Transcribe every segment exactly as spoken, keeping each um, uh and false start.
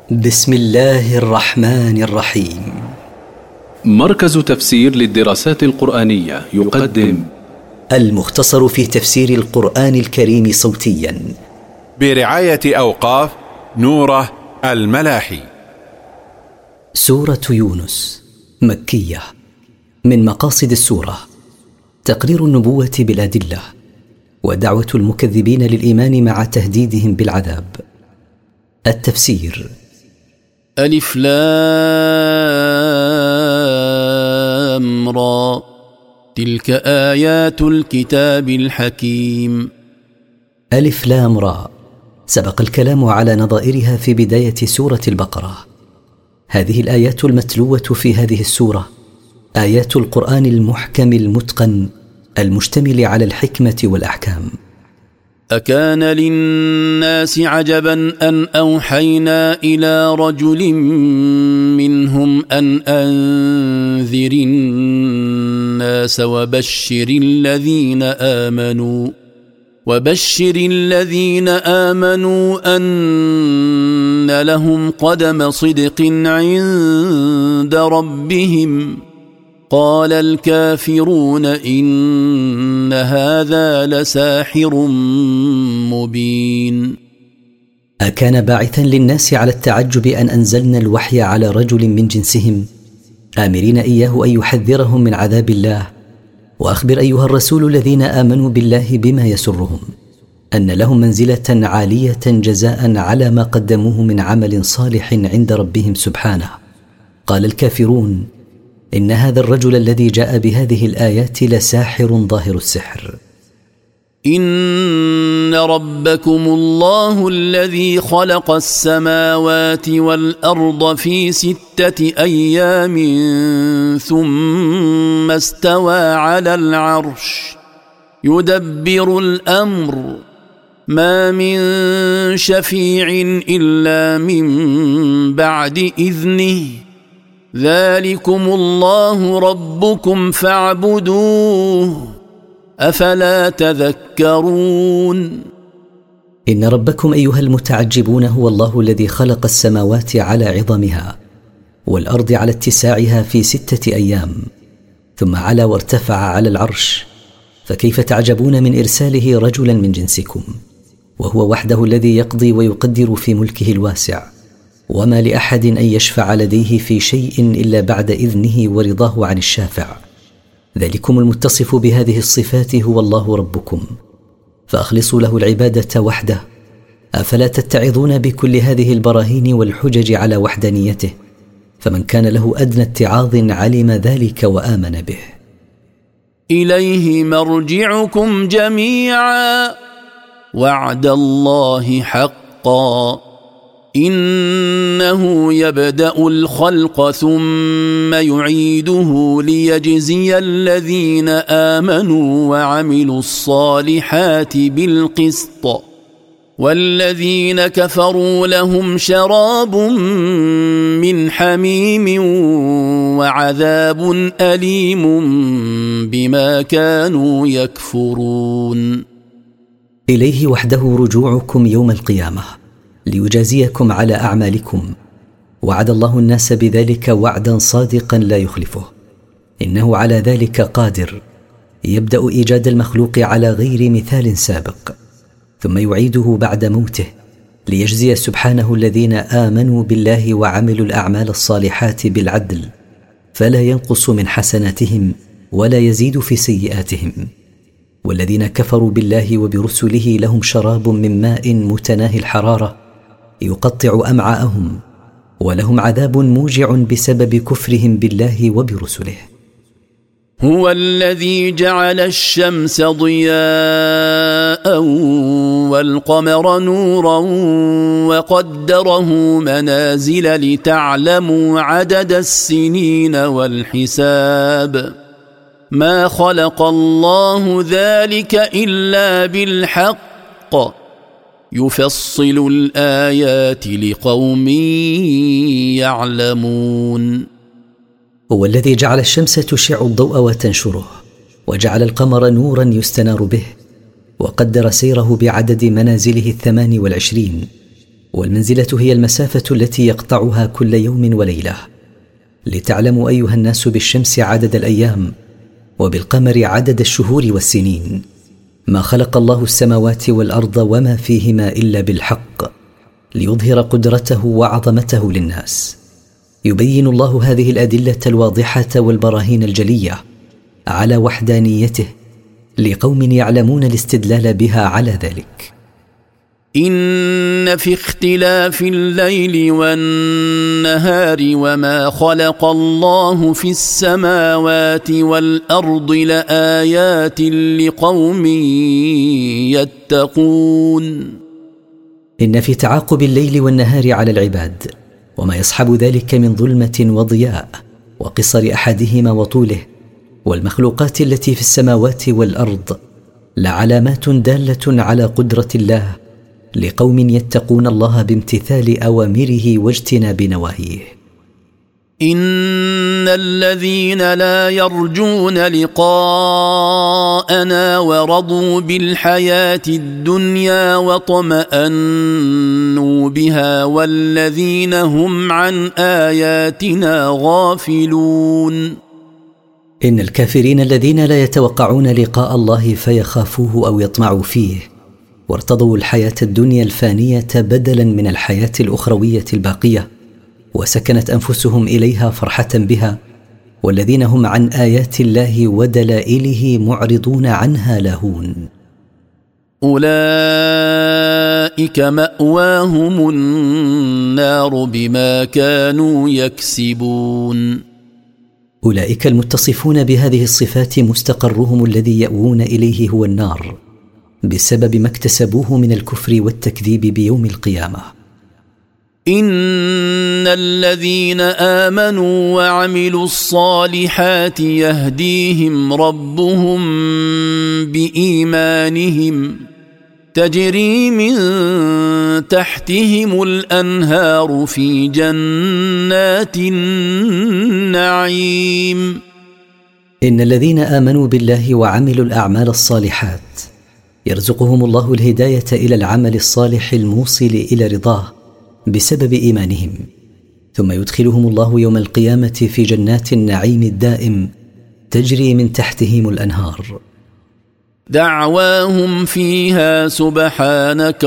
بسم الله الرحمن الرحيم. مركز تفسير للدراسات القرآنية يقدم المختصر في تفسير القرآن الكريم صوتيا برعاية أوقاف نوره الملاحي. سورة يونس مكية. من مقاصد السورة تقرير النبوة بالأدلة ودعوة المكذبين للإيمان مع تهديدهم بالعذاب. التفسير: ألف لام را، تلك آيات الكتاب الحكيم. ألف لام را، سبق الكلام على نظائرها في بداية سورة البقرة. هذه الآيات المتلوة في هذه السورة آيات القرآن المحكم المتقن المشتمل على الحكمة والأحكام. أكان للناس عجبا أن أوحينا إلى رجل منهم أن أنذر الناس وبشر الذين آمنوا وبشر الذين آمنوا أن لهم قدم صدق عند ربهم. قال الكافرون إن هذا لساحر مبين. أكان باعثا للناس على التعجب أن أنزلنا الوحي على رجل من جنسهم آمرين إياه أن يحذرهم من عذاب الله. وأخبر أيها الرسول الذين آمنوا بالله بما يسرهم أن لهم منزلة عالية جزاء على ما قدموه من عمل صالح عند ربهم سبحانه. قال الكافرون إن هذا الرجل الذي جاء بهذه الآيات لساحر ظاهر السحر. إن ربكم الله الذي خلق السماوات والأرض في ستة أيام ثم استوى على العرش يدبر الأمر ما من شفيع إلا من بعد إذنه ذلكم الله ربكم فاعبدوه أفلا تذكرون. إن ربكم أيها المتعجبون هو الله الذي خلق السماوات على عظمها والأرض على اتساعها في ستة أيام ثم علا وارتفع على العرش، فكيف تعجبون من إرساله رجلا من جنسكم وهو وحده الذي يقضي ويقدر في ملكه الواسع، وما لأحد أن يشفع لديه في شيء إلا بعد إذنه ورضاه عن الشافع. ذلكم المتصف بهذه الصفات هو الله ربكم فأخلصوا له العبادة وحده. أفلا تتعظون بكل هذه البراهين والحجج على وحدانيته؟ فمن كان له أدنى اتعاظ علم ذلك وآمن به. إليه مرجعكم جميعا وعد الله حقا إنه يبدأ الخلق ثم يعيده ليجزي الذين آمنوا وعملوا الصالحات بالقسط والذين كفروا لهم شراب من حميم وعذاب أليم بما كانوا يكفرون. إليه وحده رجوعكم يوم القيامة ليجازيكم على أعمالكم. وعد الله الناس بذلك وعدا صادقا لا يخلفه، إنه على ذلك قادر. يبدأ إيجاد المخلوق على غير مثال سابق ثم يعيده بعد موته ليجزي سبحانه الذين آمنوا بالله وعملوا الأعمال الصالحات بالعدل، فلا ينقص من حسناتهم ولا يزيد في سيئاتهم. والذين كفروا بالله وبرسله لهم شراب من ماء متناهي الحرارة يقطع أمعاءهم، ولهم عذاب موجع بسبب كفرهم بالله وبرسله. هو الذي جعل الشمس ضياء والقمر نورا وقدره منازل لتعلموا عدد السنين والحساب ما خلق الله ذلك إلا بالحق يفصل الآيات لقوم يعلمون. هو الذي جعل الشمس تشع الضوء وتنشره وجعل القمر نورا يستنار به وقدر سيره بعدد منازله الثمان والعشرين والمنزلة هي المسافة التي يقطعها كل يوم وليلة، لتعلموا أيها الناس بالشمس عدد الأيام وبالقمر عدد الشهور والسنين. ما خلق الله السماوات والأرض وما فيهما إلا بالحق ليظهر قدرته وعظمته للناس. يبين الله هذه الأدلة الواضحة والبراهين الجلية على وحدانيته لقوم يعلمون الاستدلال بها على ذلك. إن في اختلاف الليل والنهار وما خلق الله في السماوات والأرض لآيات لقوم يتقون. إن في تعاقب الليل والنهار على العباد وما يصحب ذلك من ظلمة وضياء وقصر أحدهما وطوله والمخلوقات التي في السماوات والأرض لعلامات دالة على قدرة الله لقوم يتقون الله بامتثال أوامره واجتناب نواهيه. إن الذين لا يرجون لقاءنا ورضوا بالحياة الدنيا واطمأنوا بها والذين هم عن آياتنا غافلون. إن الكافرين الذين لا يتوقعون لقاء الله فيخافوه أو يطمعوا فيه وارتضوا الحياة الدنيا الفانية بدلا من الحياة الأخروية الباقية وسكنت أنفسهم إليها فرحة بها، والذين هم عن آيات الله ودلائله معرضون عنها لاهون. أولئك مأواهم النار بما كانوا يكسبون. أولئك المتصفون بهذه الصفات مستقرهم الذي يأوون إليه هو النار بسبب ما اكتسبوه من الكفر والتكذيب بيوم القيامة. إن الذين آمنوا وعملوا الصالحات يهديهم ربهم بإيمانهم تجري من تحتهم الأنهار في جنات النعيم. إن الذين آمنوا بالله وعملوا الأعمال الصالحات يرزقهم الله الهداية إلى العمل الصالح الموصل إلى رضاه بسبب إيمانهم، ثم يدخلهم الله يوم القيامة في جنات النعيم الدائم تجري من تحتهم الأنهار. دعواهم فيها سبحانك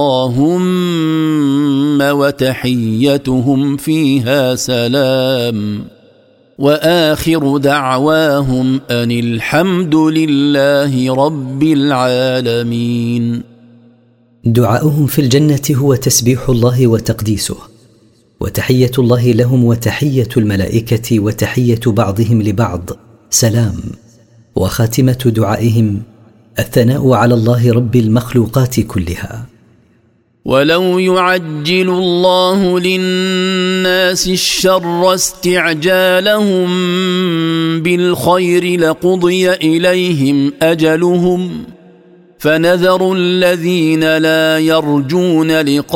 اللهم وتحيتهم فيها سلام وآخر دعواهم أن الحمد لله رب العالمين. دعاؤهم في الجنة هو تسبيح الله وتقديسه، وتحية الله لهم وتحية الملائكة وتحية بعضهم لبعض سلام، وخاتمة دعائهم الثناء على الله رب المخلوقات كلها. ولو يعجل الله للناس الشر استعجالهم بالخير لقضي إليهم أجلهم فنذر الذين لا يرجون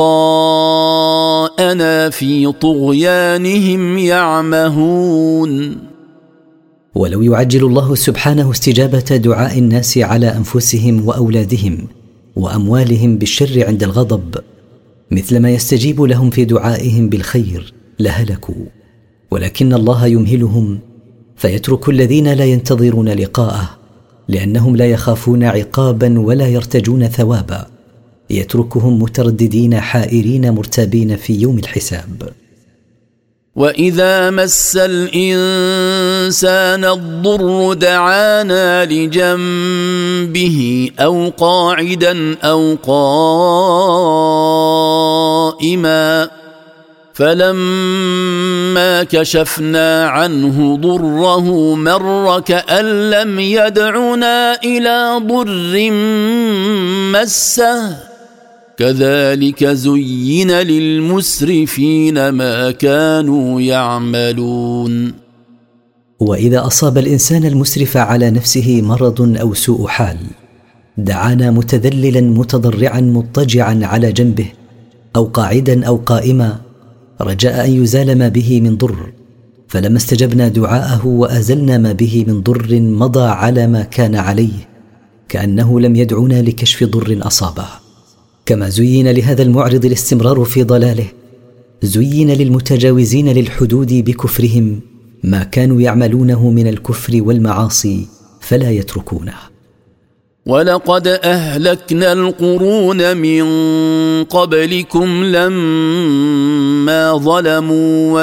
لقاءنا في طغيانهم يعمهون. ولو يعجل الله سبحانه استجابة دعاء الناس على أنفسهم وأولادهم وأموالهم بالشر عند الغضب مثل ما يستجيب لهم في دعائهم بالخير لهلكوا، ولكن الله يمهلهم فيترك الذين لا ينتظرون لقاءه لأنهم لا يخافون عقابا ولا يرتجون ثوابا، يتركهم مترددين حائرين مرتابين في يوم الحساب. وإذا مس الإنسان الضر دعانا لجنبه أو قاعدا أو قائما فلما كشفنا عنه ضره مر كأن لم يدعنا إلى ضر مسه كذلك زين للمسرفين ما كانوا يعملون. وإذا أصاب الإنسان المسرف على نفسه مرض أو سوء حال دعانا متذللا متضرعا مضطجعا على جنبه أو قاعدا أو قائما رجاء أن يزال ما به من ضر، فلما استجبنا دعاءه وأزلنا ما به من ضر مضى على ما كان عليه كأنه لم يدعنا لكشف ضر أصابه. كما زين لهذا المعرض الاستمرار في ضلاله، زين للمتجاوزين للحدود بكفرهم ما كانوا يعملونه من الكفر والمعاصي فلا يتركونه. ولقد أهلكنا القرون من قبلكم لما ظلموا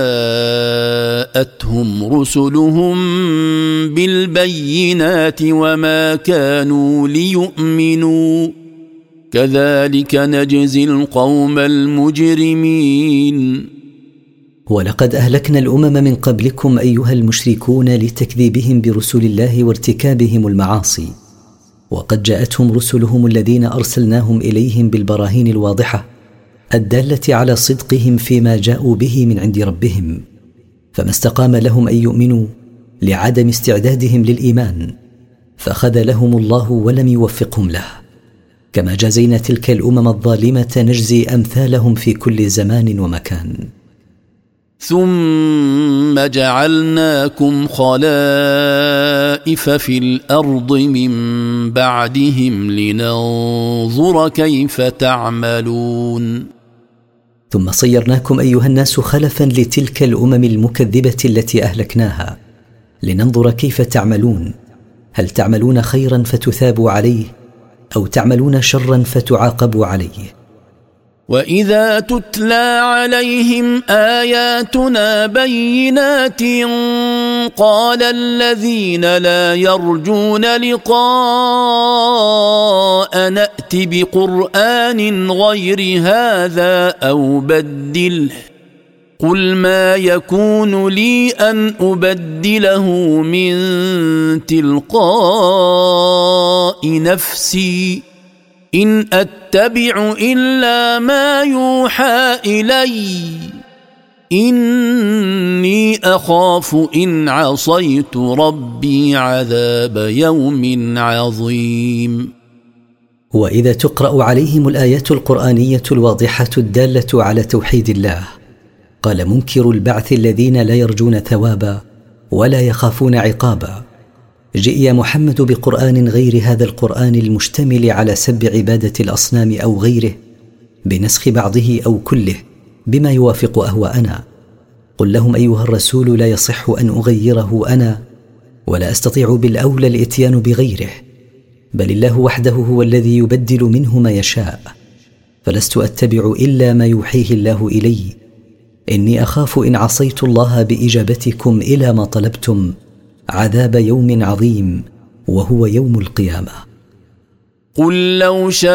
وجاءتهم رسلهم بالبينات وما كانوا ليؤمنوا كذلك نجزي القوم المجرمين. ولقد أهلكنا الأمم من قبلكم أيها المشركون لتكذيبهم برسل الله وارتكابهم المعاصي، وقد جاءتهم رسلهم الذين أرسلناهم إليهم بالبراهين الواضحة الدالة على صدقهم فيما جاءوا به من عند ربهم، فما استقام لهم أن يؤمنوا لعدم استعدادهم للإيمان، فخذلهم الله ولم يوفقهم له. كما جازينا تلك الأمم الظالمة نجزي أمثالهم في كل زمان ومكان. ثم جعلناكم خلائف في الأرض من بعدهم لننظر كيف تعملون. ثم صيرناكم أيها الناس خلفا لتلك الأمم المكذبة التي أهلكناها لننظر كيف تعملون، هل تعملون خيرا فتثابوا عليه أو تعملون شرا فتعاقبوا عليه. وإذا تتلى عليهم آياتنا بينات قال الذين لا يرجون لقاء نأت بقرآن غير هذا أو بدله قل ما يكون لي أن أبدله من تلقاء نفسي إن أتبع إلا ما يوحى إلي إني أخاف إن عصيت ربي عذاب يوم عظيم. وإذا تقرأ عليهم الآيات القرآنية الواضحة الدالة على توحيد الله قال منكر البعث الذين لا يرجون ثوابا ولا يخافون عقابا جئ يا محمد بقرآن غير هذا القرآن المشتمل على سب عبادة الأصنام أو غيره بنسخ بعضه أو كله بما يوافق أهواءنا. قل لهم أيها الرسول لا يصح أن أغيره أنا ولا أستطيع بالأولى الإتيان بغيره، بل الله وحده هو الذي يبدل منه ما يشاء، فلست أتبع إلا ما يوحيه الله إلي إني أخاف إن عصيت الله بإجابتكم إلى ما طلبتم عذاب يوم عظيم وهو يوم القيامة. قل لو شاء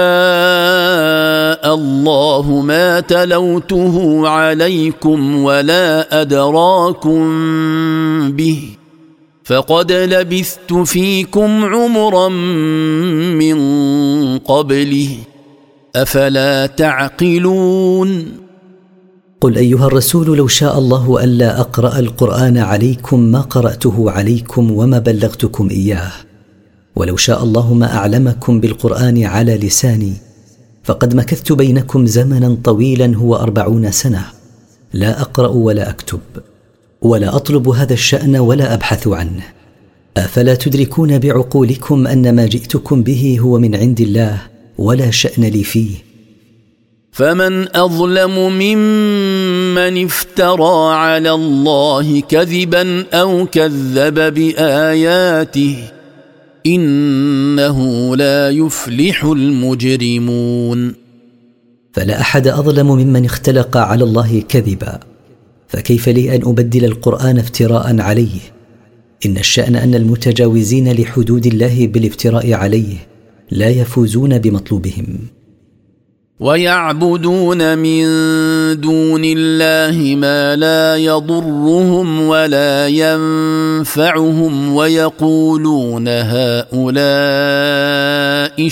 الله ما تلوته عليكم ولا أدراكم به فقد لبثت فيكم عمرا من قبله أفلا تعقلون. قل أيها الرسول لو شاء الله ألا أقرأ القرآن عليكم ما قرأته عليكم وما بلغتكم إياه، ولو شاء الله ما أعلمكم بالقرآن على لساني فقد مكثت بينكم زمنا طويلا هو أربعون سنة لا أقرأ ولا أكتب ولا أطلب هذا الشأن ولا أبحث عنه. أفلا تدركون بعقولكم أن ما جئتكم به هو من عند الله ولا شأن لي فيه؟ فمن أظلم ممن افترى على الله كذبا أو كذب بآياته إنه لا يفلح المجرمون. فلا أحد أظلم ممن اختلق على الله كذبا، فكيف لي أن أبدل القرآن افتراء عليه؟ إن الشأن أن المتجاوزين لحدود الله بالافتراء عليه لا يفوزون بمطلوبهم. ويعبدون من دون الله ما لا يضرهم ولا ينفعهم ويقولون هؤلاء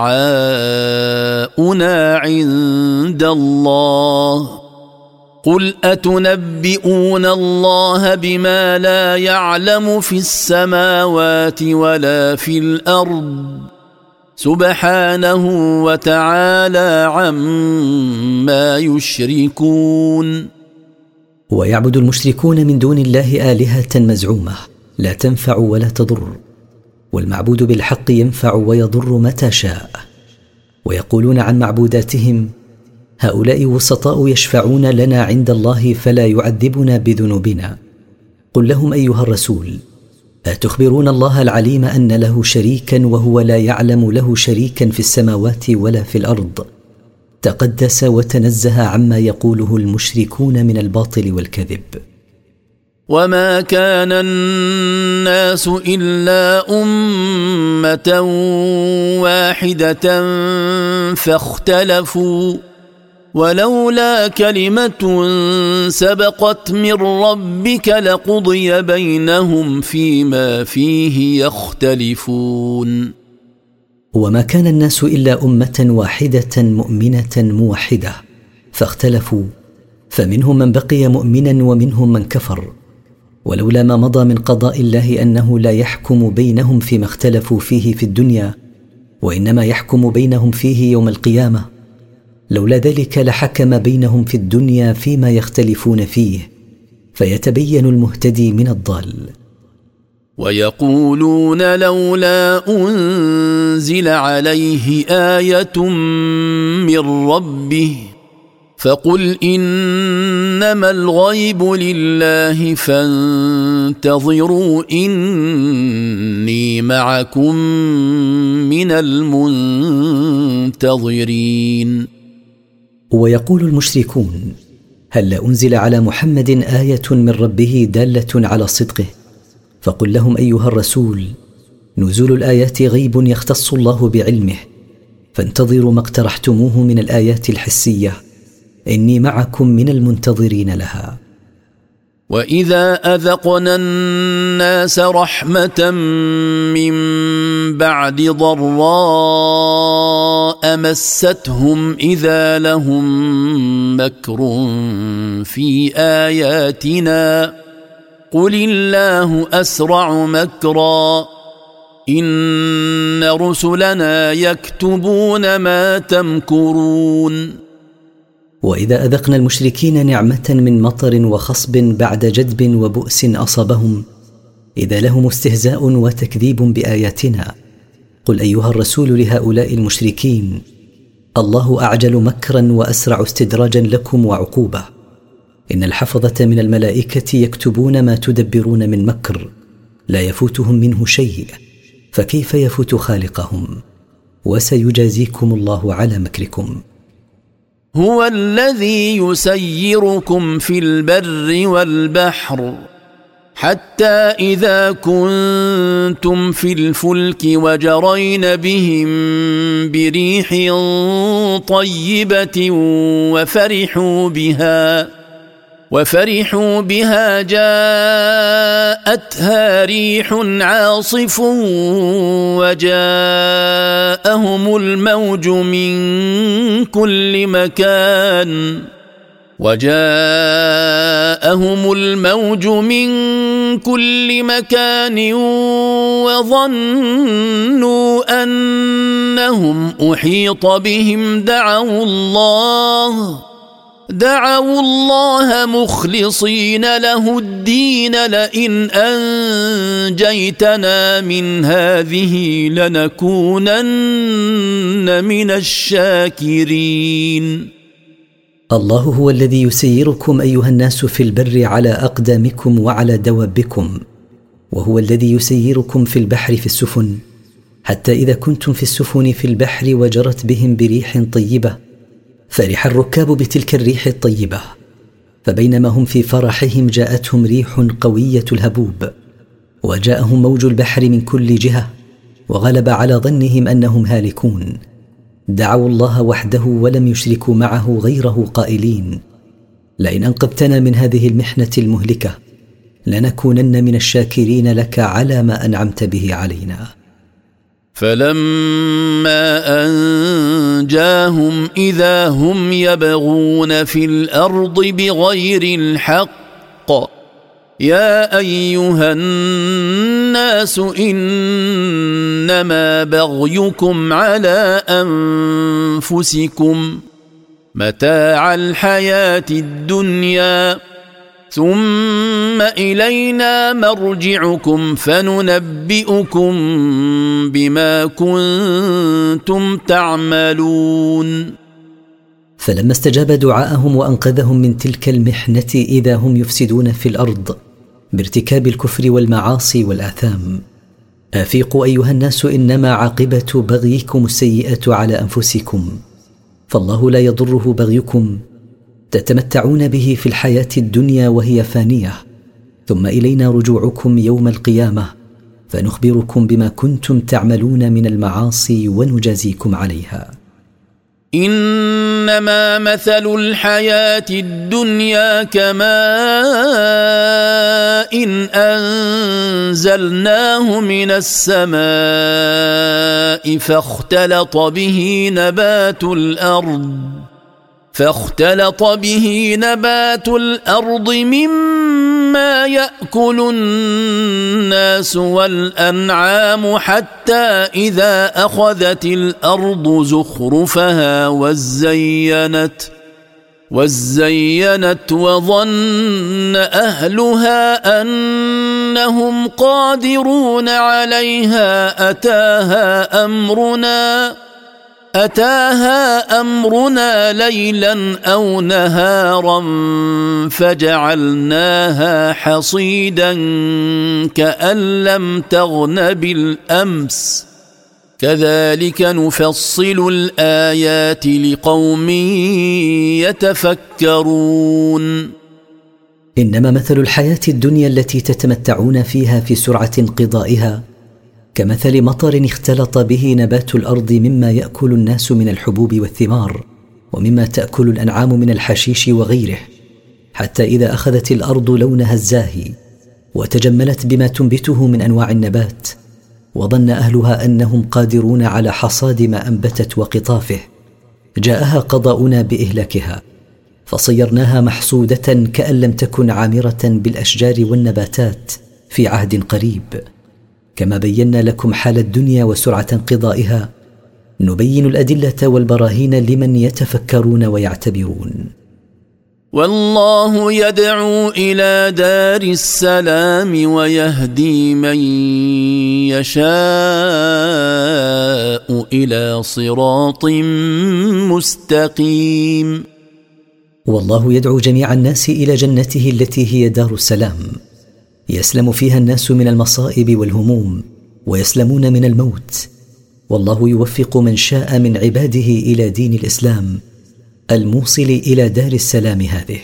شفعاؤنا عند الله قل أتنبئون الله بما لا يعلم في السماوات ولا في الأرض سبحانه وتعالى عما يشركون. ويعبد المشركون من دون الله آلهة مزعومة لا تنفع ولا تضر، والمعبود بالحق ينفع ويضر متى شاء. ويقولون عن معبوداتهم: هؤلاء وسطاء يشفعون لنا عند الله فلا يعذبنا بذنوبنا. قل لهم أيها الرسول: أتخبرون الله العليم أن له شريكا وهو لا يعلم له شريكا في السماوات ولا في الأرض، تقدس وتنزه عما يقوله المشركون من الباطل والكذب. وما كان الناس إلا أمة واحدة فاختلفوا، ولولا كلمة سبقت من ربك لقضي بينهم فيما فيه يختلفون. وما كان الناس إلا أمة واحدة مؤمنة موحدة فاختلفوا، فمنهم من بقي مؤمنا ومنهم من كفر، ولولا ما مضى من قضاء الله أنه لا يحكم بينهم فيما اختلفوا فيه في الدنيا، وإنما يحكم بينهم فيه يوم القيامة، لولا ذلك لحكم بينهم في الدنيا فيما يختلفون فيه، فيتبين المهتدي من الضال. ويقولون لولا أنزل عليه آية من ربه، فقل إنما الغيب لله فانتظروا إني معكم من المنتظرين. ويقول المشركون: هل أنزل على محمد آية من ربه دالة على صدقه؟ فقل لهم أيها الرسول: نزول الآيات غيب يختص الله بعلمه، فانتظروا ما اقترحتموه من الآيات الحسية، إني معكم من المنتظرين لها. وإذا أذقنا الناس رحمة من بعد ضراء مستهم إذا لهم مكر في آياتنا قل الله أسرع مكرا إن رسلنا يكتبون ما تمكرون. وإذا أذقنا المشركين نعمة من مطر وخصب بعد جدب وبؤس أصابهم إذا لهم استهزاء وتكذيب بآياتنا قل أيها الرسول لهؤلاء المشركين: الله أعجل مكرا وأسرع استدراجا لكم وعقوبة. إن الحفظة من الملائكة يكتبون ما تدبرون من مكر لا يفوتهم منه شيء، فكيف يفوت خالقهم؟ وسيجازيكم الله على مكركم. هو الذي يسيركم في البر والبحر حتى إذا كنتم في الفلك وجرين بهم بريح طيبة وفرحوا بها وفرحوا بها جاءتها ريح عاصف وجاءهم الموج من كل مكان وجاءهم الموج من كل مكان وظنوا أنهم أحيط بهم دعوا الله دعوا الله مخلصين له الدين لئن أنجيتنا من هذه لنكونن من الشاكرين. الله هو الذي يسيركم أيها الناس في البر على أقدامكم وعلى دوابكم، وهو الذي يسيركم في البحر في السفن، حتى إذا كنتم في السفن في البحر وجرت بهم بريح طيبة فرح الركاب بتلك الريح الطيبة، فبينما هم في فرحهم جاءتهم ريح قوية الهبوب وجاءهم موج البحر من كل جهة وغلب على ظنهم أنهم هالكون، دعوا الله وحده ولم يشركوا معه غيره قائلين: لئن أنقذتنا من هذه المحنة المهلكة لنكونن من الشاكرين لك على ما أنعمت به علينا. فلما أنجاهم إذا هم يبغون في الأرض بغير الحق يا أيها الناس إنما بغيكم على أنفسكم متاع الحياة الدنيا ثم إلينا مرجعكم فننبئكم بما كنتم تعملون. فلما استجاب دعاءهم وأنقذهم من تلك المحنة إذا هم يفسدون في الأرض بارتكاب الكفر والمعاصي والآثام. أفيقوا أيها الناس، إنما عاقبة بغيكم السيئة على أنفسكم، فالله لا يضره بغيكم، تتمتعون به في الحياة الدنيا وهي فانية، ثم إلينا رجوعكم يوم القيامة فنخبركم بما كنتم تعملون من المعاصي ونجازيكم عليها. إنما مثل الحياة الدنيا كماء إن أنزلناه من السماء فاختلط به نبات الأرض فاختلط به نبات الأرض مما يأكل الناس والأنعام حتى إذا أخذت الأرض زخرفها وزينت وزينت وظن أهلها أنهم قادرون عليها أتاها أمرنا أتاها أمرنا ليلا أو نهارا فجعلناها حصيدا كأن لم تغن بالأمس كذلك نفصل الآيات لقوم يتفكرون. إنما مثل الحياة الدنيا التي تتمتعون فيها في سرعة انقضائها كمثل مطر اختلط به نبات الأرض مما يأكل الناس من الحبوب والثمار ومما تأكل الأنعام من الحشيش وغيره، حتى إذا أخذت الأرض لونها الزاهي وتجملت بما تنبته من أنواع النبات وظن أهلها أنهم قادرون على حصاد ما أنبتت وقطافه، جاءها قضاؤنا بإهلاكها فصيرناها محصودة كأن لم تكن عامرة بالأشجار والنباتات في عهد قريب. كما بينا لكم حال الدنيا وسرعة انقضائها نبين الأدلة والبراهين لمن يتفكرون ويعتبرون. والله يدعو إلى دار السلام ويهدي من يشاء إلى صراط مستقيم. والله يدعو جميع الناس إلى جنته التي هي دار السلام، يسلم فيها الناس من المصائب والهموم ويسلمون من الموت، والله يوفق من شاء من عباده إلى دين الإسلام الموصل إلى دار السلام هذه.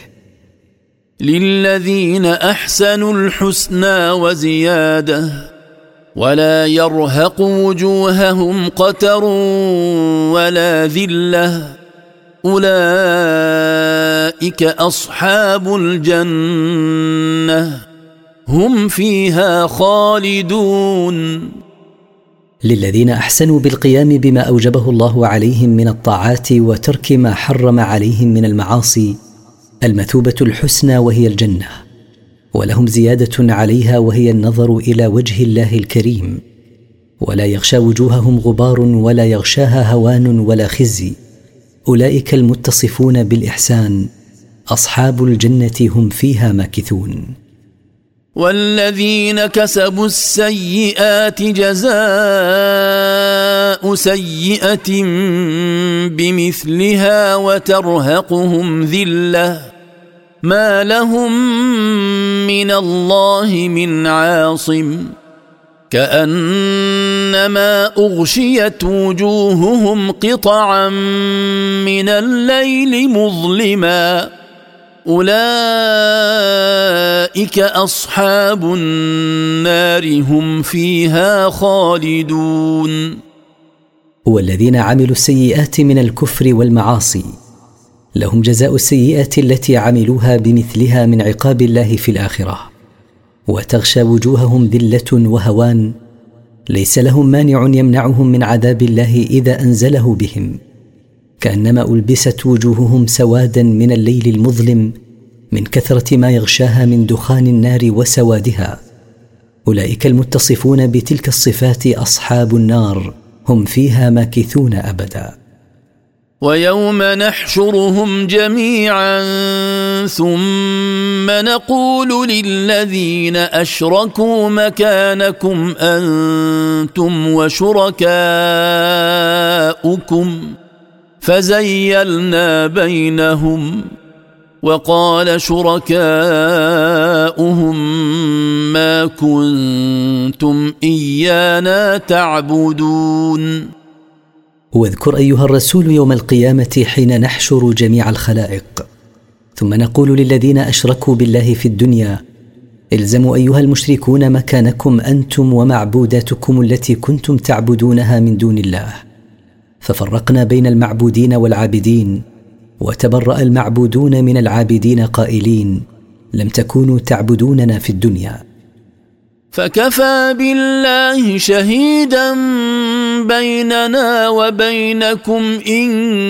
للذين أحسنوا الحسنى وزيادة ولا يرهق وجوههم قتر ولا ذلة أولئك أصحاب الجنة هم فيها خالدون. للذين أحسنوا بالقيام بما أوجبه الله عليهم من الطاعات وترك ما حرم عليهم من المعاصي المثوبة الحسنى وهي الجنة، ولهم زيادة عليها وهي النظر إلى وجه الله الكريم، ولا يغشى وجوههم غبار ولا يغشاها هوان ولا خزي، أولئك المتصفون بالإحسان أصحاب الجنة هم فيها ماكثون. والذين كسبوا السيئات جزاء سيئة بمثلها وترهقهم ذلة ما لهم من الله من عاصم كأنما أغشيت وجوههم قطعا من الليل مظلما أولئك أصحاب النار هم فيها خالدون. والذين عملوا السيئات من الكفر والمعاصي لهم جزاء السيئة التي عملوها بمثلها من عقاب الله في الآخرة، وتغشى وجوههم ذلة وهوان ليس لهم مانع يمنعهم من عذاب الله إذا أنزله بهم، كأنما ألبست وجوههم سوادا من الليل المظلم من كثرة ما يغشاها من دخان النار وسوادها، أولئك المتصفون بتلك الصفات أصحاب النار هم فيها ماكثون أبدا. ويوم نحشرهم جميعا ثم نقول للذين أشركوا مكانكم أنتم وشركاؤكم فزيلنا بينهم وقال شركاؤهم ما كنتم إيانا تعبدون. واذكر أيها الرسول يوم القيامة حين نحشر جميع الخلائق ثم نقول للذين أشركوا بالله في الدنيا الزموا أيها المشركون مكانكم أنتم ومعبوداتكم التي كنتم تعبدونها من دون الله، ففرقنا بين المعبودين والعابدين وتبرأ المعبودون من العابدين قائلين لم تكونوا تعبدوننا في الدنيا. فكفى بالله شهيدا بيننا وبينكم إن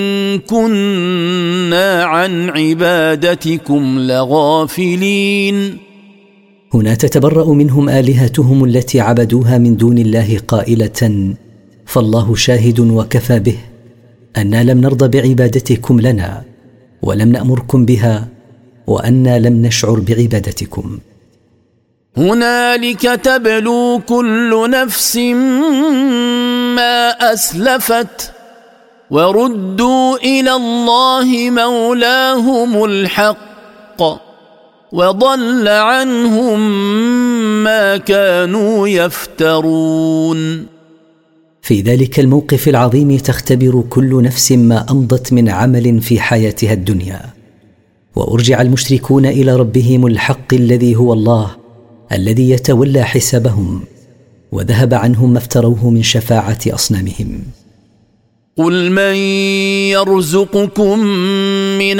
كنا عن عبادتكم لغافلين. هنا تتبرأ منهم آلهتهم التي عبدوها من دون الله قائلة فالله شاهد وكفى به أنا لم نرضى بعبادتكم لنا ولم نأمركم بها وأنا لم نشعر بعبادتكم. هنالك تبلو كل نفس ما أسلفت وردوا إلى الله مولاهم الحق وضل عنهم ما كانوا يفترون. في ذلك الموقف العظيم تختبر كل نفس ما أمضت من عمل في حياتها الدنيا، وأرجع المشركون إلى ربهم الحق الذي هو الله الذي يتولى حسابهم، وذهب عنهم ما افتروه من شفاعة أصنامهم. قل من يرزقكم من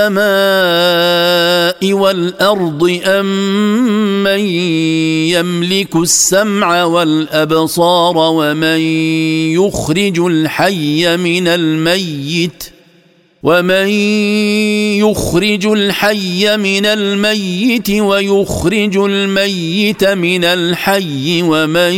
السماء والأرض أم من يملك السمع والأبصار ومن يخرج الحي من الميت ومن يخرج الحي من الميت ويخرج الميت من الحي ومن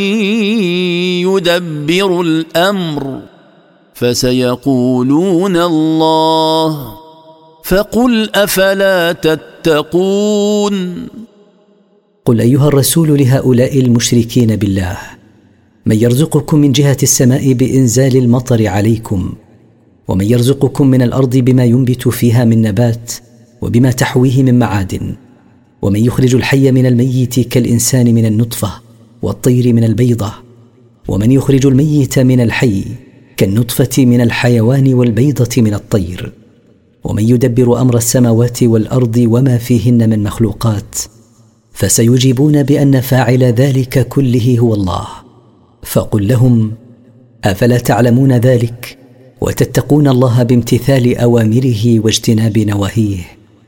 يدبر الأمر فسيقولون الله فقل أفلا تتقون. قل أيها الرسول لهؤلاء المشركين بالله من يرزقكم من جهة السماء بإنزال المطر عليكم ومن يرزقكم من الأرض بما ينبت فيها من نبات وبما تحويه من معادن ومن يخرج الحي من الميت كالإنسان من النطفة والطير من البيضة ومن يخرج الميت من الحي كالنطفة من الحيوان والبيضة من الطير ومن يدبر أمر السماوات والأرض وما فيهن من مخلوقات فسيجيبون بأن فاعل ذلك كله هو الله. فقل لهم أفلا تعلمون ذلك وتتقون الله بامتثال أوامره واجتناب نواهيه.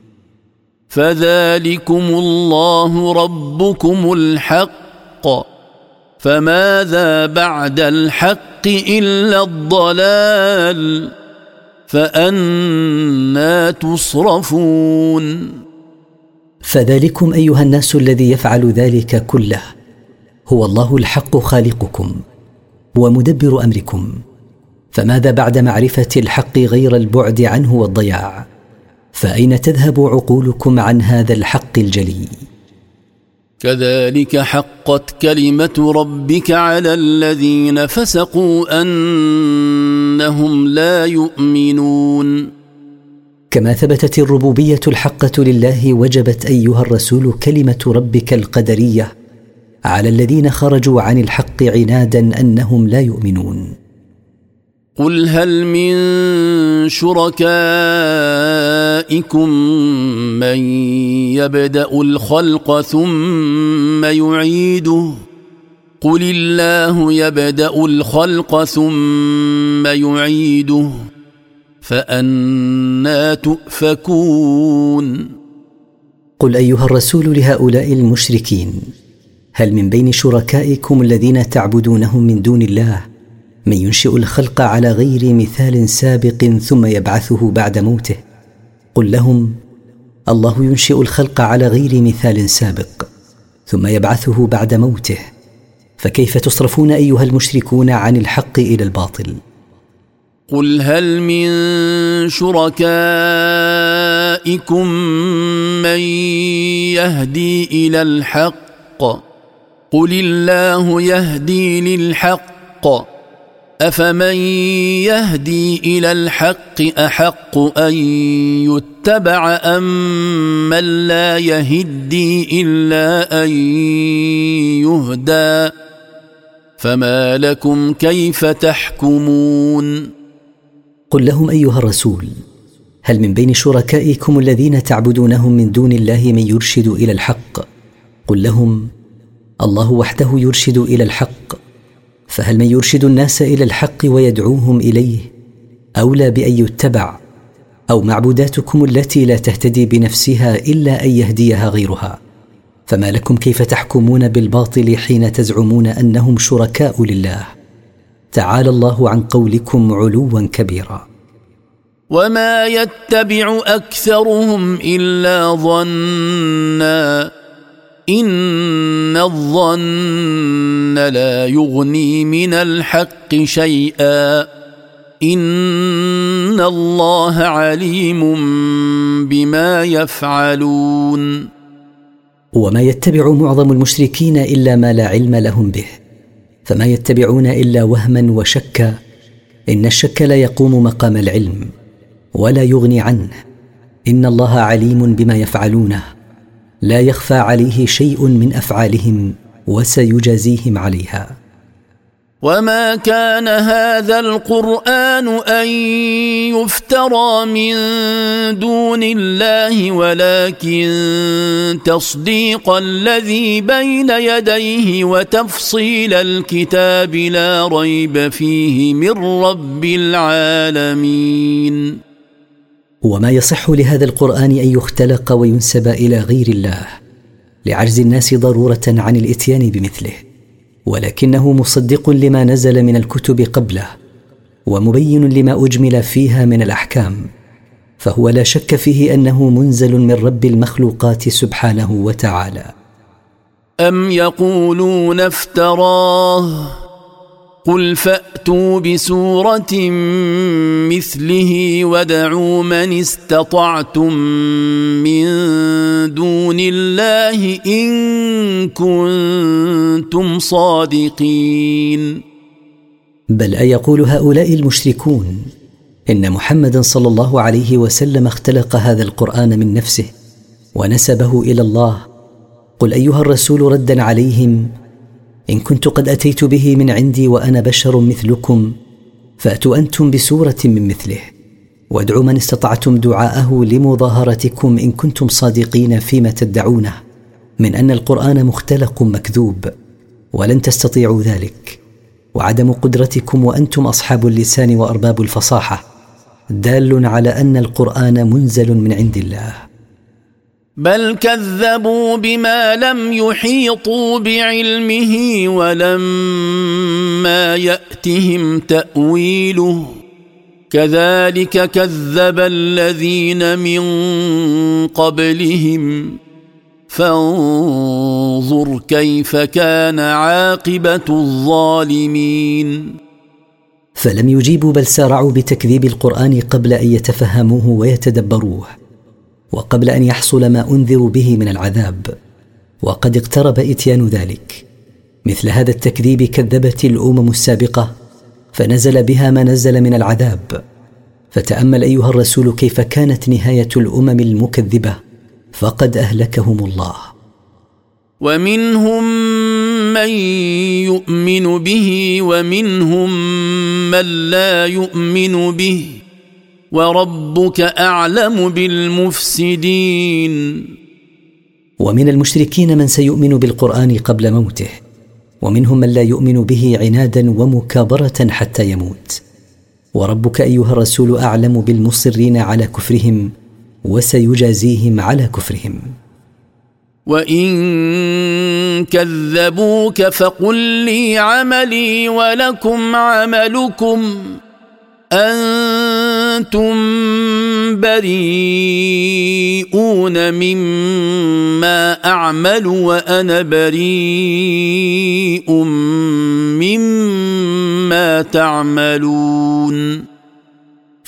فذلكم الله ربكم الحق فماذا بعد الحق إلا الضلال فأنى تصرفون. فذلكم أيها الناس الذي يفعل ذلك كله هو الله الحق خالقكم ومدبر أمركم، فماذا بعد معرفة الحق غير البعد عنه والضياع؟ فأين تذهب عقولكم عن هذا الحق الجلي؟ كذلك حقت كلمة ربك على الذين فسقوا أنهم لا يؤمنون. كما ثبتت الربوبية الحقة لله وجبت أيها الرسول كلمة ربك القدرية على الذين خرجوا عن الحق عنادا أنهم لا يؤمنون. قل هل من شركائكم من يبدأ الخلق ثم يعيده قل الله يبدأ الخلق ثم يعيده فأنى تؤفكون. قل أيها الرسول لهؤلاء المشركين هل من بين شركائكم الذين تعبدونهم من دون الله من ينشئ الخلق على غير مثال سابق ثم يبعثه بعد موته؟ قل لهم الله ينشئ الخلق على غير مثال سابق ثم يبعثه بعد موته، فكيف تصرفون أيها المشركون عن الحق إلى الباطل؟ قل هل من شركائكم من يهدي إلى الحق قل الله يهدي للحق أفمن يهدي إلى الحق أحق أن يتبع أم من لا يهدي إلا أن يهدى فما لكم كيف تحكمون قل لهم أيها الرسول هل من بين شركائكم الذين تعبدونهم من دون الله من يرشد إلى الحق قل لهم الله وحده يرشد إلى الحق فهل من يرشد الناس إلى الحق ويدعوهم إليه أولى بأن يتبع أو معبوداتكم التي لا تهتدي بنفسها إلا أن يهديها غيرها فما لكم كيف تحكمون بالباطل حين تزعمون أنهم شركاء لله تعالى الله عن قولكم علوا كبيرا وما يتبع أكثرهم إلا ظنا إن الظن لا يغني من الحق شيئا إن الله عليم بما يفعلون وما يتبع معظم المشركين إلا ما لا علم لهم به فما يتبعون إلا وهما وشكا إن الشك لا يقوم مقام العلم ولا يغني عنه إن الله عليم بما يفعلونه لا يخفى عليه شيء من أفعالهم وسيجازيهم عليها وما كان هذا القرآن أن يفترى من دون الله ولكن تصديق الذي بين يديه وتفصيل الكتاب لا ريب فيه من رب العالمين وما يصح لهذا القرآن أن يختلق وينسب إلى غير الله لعجز الناس ضرورة عن الإتيان بمثله ولكنه مصدق لما نزل من الكتب قبله ومبين لما أجمل فيها من الأحكام فهو لا شك فيه أنه منزل من رب المخلوقات سبحانه وتعالى أم يقولون افتراه قل فأتوا بسورة مثله وادعوا من استطعتم من دون الله إن كنتم صادقين بل أيقول هؤلاء المشركون إن محمدا صلى الله عليه وسلم اختلق هذا القرآن من نفسه ونسبه إلى الله قل أيها الرسول ردا عليهم إن كنت قد أتيت به من عندي وأنا بشر مثلكم فأتوا أنتم بسورة من مثله وادعوا من استطعتم دعاءه لمظاهرتكم إن كنتم صادقين فيما تدعونه من أن القرآن مختلق مكذوب ولن تستطيعوا ذلك وعدم قدرتكم وأنتم أصحاب اللسان وأرباب الفصاحة دال على أن القرآن منزل من عند الله بل كذبوا بما لم يحيطوا بعلمه ولما يأتهم تأويله كذلك كذب الذين من قبلهم فانظر كيف كان عاقبة الظالمين فلم يجيبوا بل سارعوا بتكذيب القرآن قبل أن يتفهموه ويتدبروه وقبل أن يحصل ما أنذروا به من العذاب وقد اقترب إتيان ذلك مثل هذا التكذيب كذبت الأمم السابقة فنزل بها ما نزل من العذاب فتأمل أيها الرسول كيف كانت نهاية الأمم المكذبة فقد أهلكهم الله ومنهم من يؤمن به ومنهم من لا يؤمن به وربك أعلم بالمفسدين ومن المشركين من سيؤمن بالقرآن قبل موته ومنهم من لا يؤمن به عنادا ومكابرة حتى يموت وربك أيها الرسول أعلم بالمصرين على كفرهم وسيجازيهم على كفرهم وإن كذبوك فقل لي عملي ولكم عملكم أنتم بريئون مما أعمل وأنا بريء مما تعملون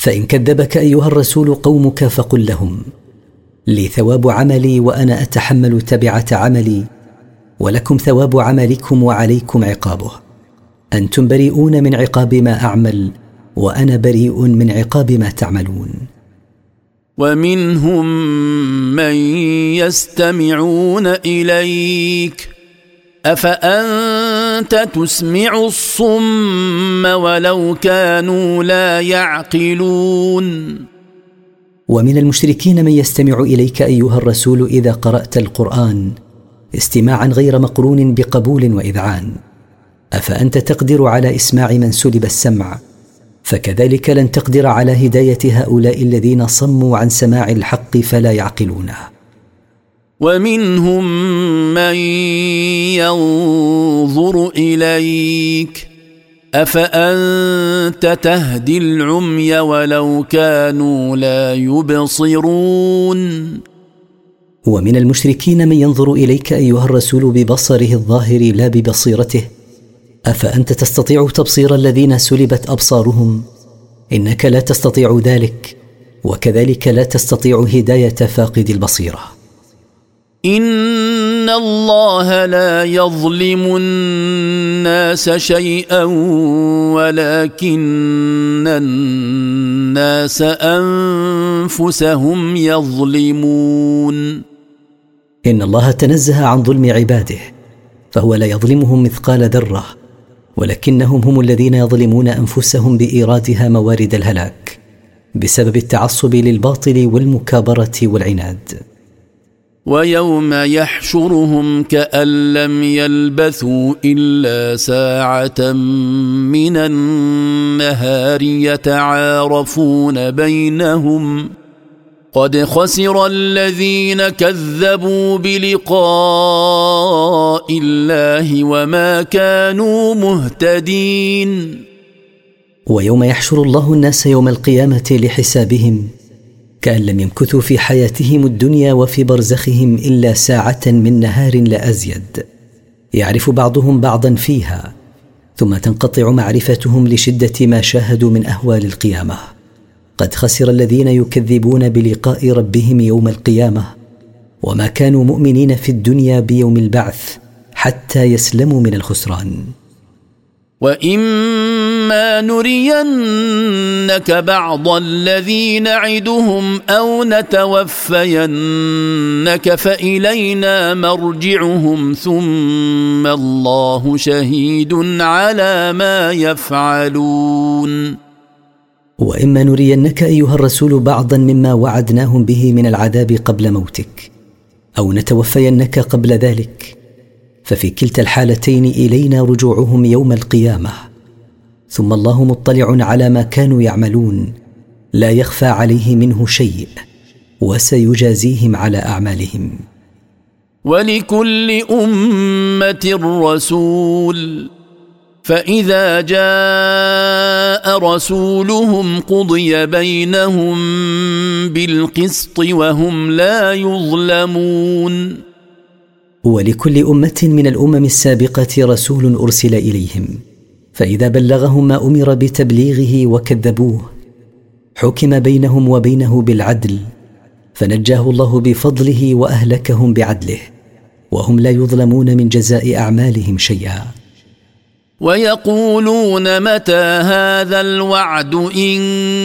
فإن كذبك أيها الرسول قومك فقل لهم: لي ثواب عملي وأنا أتحمل تبعة عملي، ولكم ثواب عملكم وعليكم عقابه. أنتم بريئون من عقاب ما أعمل، وأنا بريء من عقاب ما تعملون. ومنهم من يستمعون إليك أفأنت تسمع الصم ولو كانوا لا يعقلون. ومن المشركين من يستمع إليك أيها الرسول إذا قرأت القرآن استماعا غير مقرون بقبول وإذعان. أفأنت تقدر على إسماع من سلب السمع؟ فكذلك لن تقدر على هداية هؤلاء الذين صموا عن سماع الحق فلا يعقلونه. ومنهم من ينظر إليك أفأنت تهدي العمي ولو كانوا لا يبصرون. ومن المشركين من ينظر إليك أيها الرسول ببصره الظاهر لا ببصيرته. أفأنت تستطيع تبصير الذين سلبت أبصارهم؟ إنك لا تستطيع ذلك، وكذلك لا تستطيع هداية فاقد البصيرة. إن الله لا يظلم الناس شيئا ولكن الناس أنفسهم يظلمون. إن الله تنزه عن ظلم عباده، فهو لا يظلمهم مثقال ذرة، ولكنهم هم الذين يظلمون أنفسهم بإيرادها موارد الهلاك بسبب التعصب للباطل والمكابرة والعناد. ويوم يحشرهم كأن لم يلبثوا إلا ساعة من النهار يتعارفون بينهم قد خسر الذين كذبوا بلقاء الله وما كانوا مهتدين. ويوم يحشر الله الناس يوم القيامة لحسابهم كأن لم يمكثوا في حياتهم الدنيا وفي برزخهم إلا ساعة من نهار لا أزيد، يعرف بعضهم بعضا فيها، ثم تنقطع معرفتهم لشدة ما شاهدوا من أهوال القيامة. قد خسر الذين يكذبون بلقاء ربهم يوم القيامة وما كانوا مؤمنين في الدنيا بيوم البعث حتى يسلموا من الخسران. وإما نرينك بعض الذي نعدهم أو نتوفينك فإلينا مرجعهم ثم الله شهيد على ما يفعلون. وإما نرينك أيها الرسول بعضا مما وعدناهم به من العذاب قبل موتك أو نتوفينك قبل ذلك، ففي كلتا الحالتين إلينا رجوعهم يوم القيامة، ثم الله مطلع على ما كانوا يعملون لا يخفى عليه منه شيء، وسيجازيهم على أعمالهم. ولكل أمة رسول فإذا جاء رسولهم قضي بينهم بالقسط وهم لا يظلمون. ولكل أمة من الأمم السابقة رسول أرسل إليهم، فإذا بلغهم ما أمر بتبليغه وكذبوه حكم بينهم وبينه بالعدل، فنجاه الله بفضله وأهلكهم بعدله، وهم لا يظلمون من جزاء أعمالهم شيئا. ويقولون متى هذا الوعد إن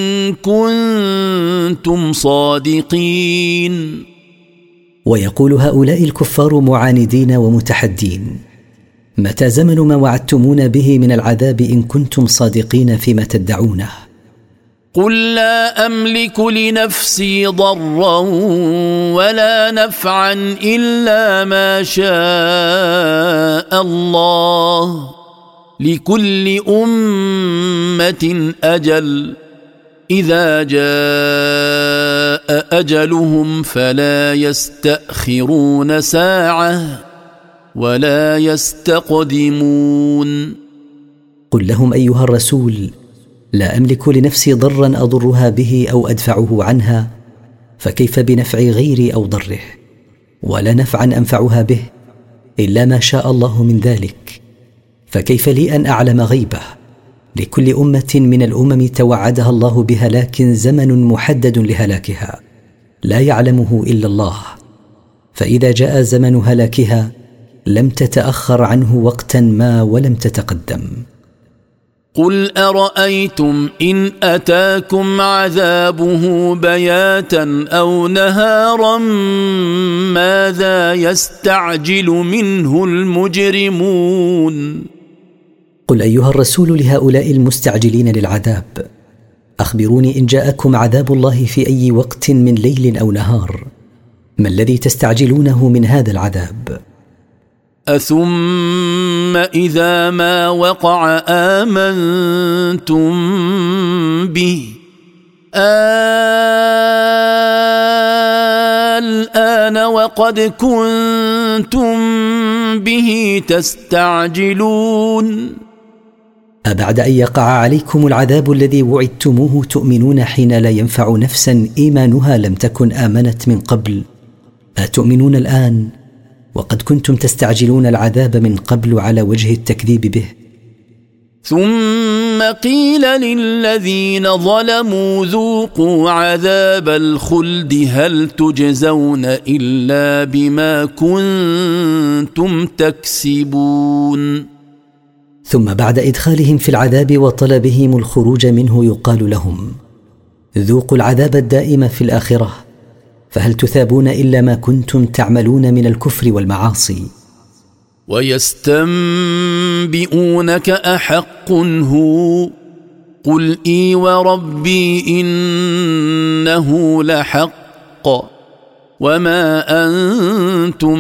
كنتم صادقين. ويقول هؤلاء الكفار معاندين ومتحدين: متى زمن ما وعدتمون به من العذاب إن كنتم صادقين فيما تدعونه؟ قل لا أملك لنفسي ضرا ولا نفعا إلا ما شاء الله، لكل أمة أجل، إذا جاء أجلهم فلا يستأخرون ساعة ولا يستقدمون. قل لهم أيها الرسول: لا أملك لنفسي ضرا أضرها به أو أدفعه عنها، فكيف بنفع غيري أو ضره؟ ولا نفعا أنفعها به إلا ما شاء الله من ذلك، فكيف لي أن أعلم غيبه؟ لكل أمة من الأمم توعدها الله بهلاك زمن محدد لهلاكها لا يعلمه إلا الله، فإذا جاء زمن هلاكها لم تتأخر عنه وقتا ما ولم تتقدم. قل أرأيتم إن أتاكم عذابه بياتا أو نهارا ماذا يستعجل منه المجرمون. قل أيها الرسول لهؤلاء المستعجلين للعذاب، أخبروني إن جاءكم عذاب الله في أي وقت من ليل أو نهار، ما الذي تستعجلونه من هذا العذاب؟ أثم إذا ما وقع آمنتم به الآن وقد كنتم به تستعجلون. أبعد أن يقع عليكم العذاب الذي وعدتموه تؤمنون حين لا ينفع نفسا إيمانها لم تكن آمنت من قبل؟ أتؤمنون الآن وقد كنتم تستعجلون العذاب من قبل على وجه التكذيب به؟ ثم قيل للذين ظلموا ذوقوا عذاب الخلد هل تجزون إلا بما كنتم تكسبون. ثم بعد إدخالهم في العذاب وطلبهم الخروج منه يقال لهم ذوقوا العذاب الدائم في الآخرة، فهل تثابون إلا ما كنتم تعملون من الكفر والمعاصي. ويستنبئونك أحق هو قل إي وربي إنه لحق وما أنتم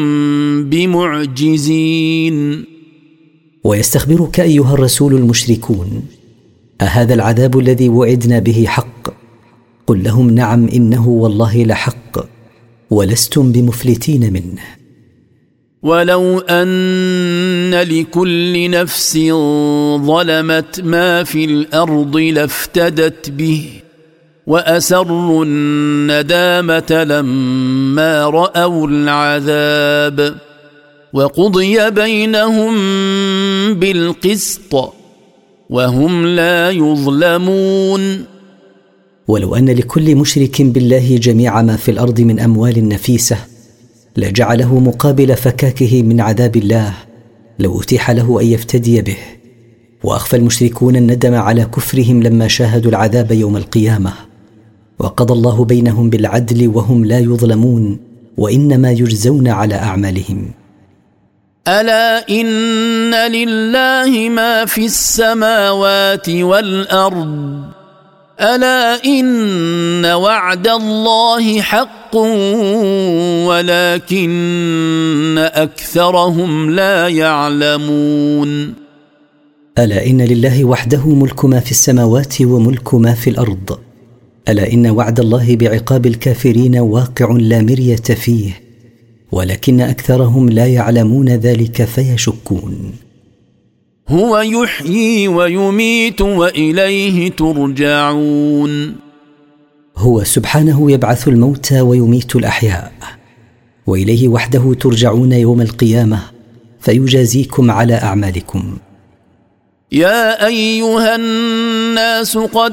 بمعجزين. ويستخبرك أيها الرسول المشركون أهذا العذاب الذي وعدنا به حق؟ قل لهم نعم إنه والله لحق ولستم بمفلتين منه. ولو أن لكل نفس ظلمت ما في الأرض لافتدت به وأسروا الندامة لما رأوا العذاب وقضي بينهم بالقسط وهم لا يظلمون. ولو أن لكل مشرك بالله جميع ما في الأرض من أموال نفيسة لجعله مقابل فكاكه من عذاب الله لو أتيح له أن يفتدي به، وأخفى المشركون الندم على كفرهم لما شاهدوا العذاب يوم القيامة، وقضى الله بينهم بالعدل وهم لا يظلمون وإنما يجزون على أعمالهم. ألا إن لله ما في السماوات والأرض ألا إن وعد الله حق ولكن أكثرهم لا يعلمون. ألا إن لله وحده ملك ما في السماوات وملك ما في الأرض ألا إن وعد الله بعقاب الكافرين واقع لا مرية فيه ولكن أكثرهم لا يعلمون ذلك فيشكون. هو يحيي ويميت وإليه ترجعون. هو سبحانه يبعث الموتى ويميت الأحياء وإليه وحده ترجعون يوم القيامة فيجازيكم على أعمالكم. يا أيها الناس قد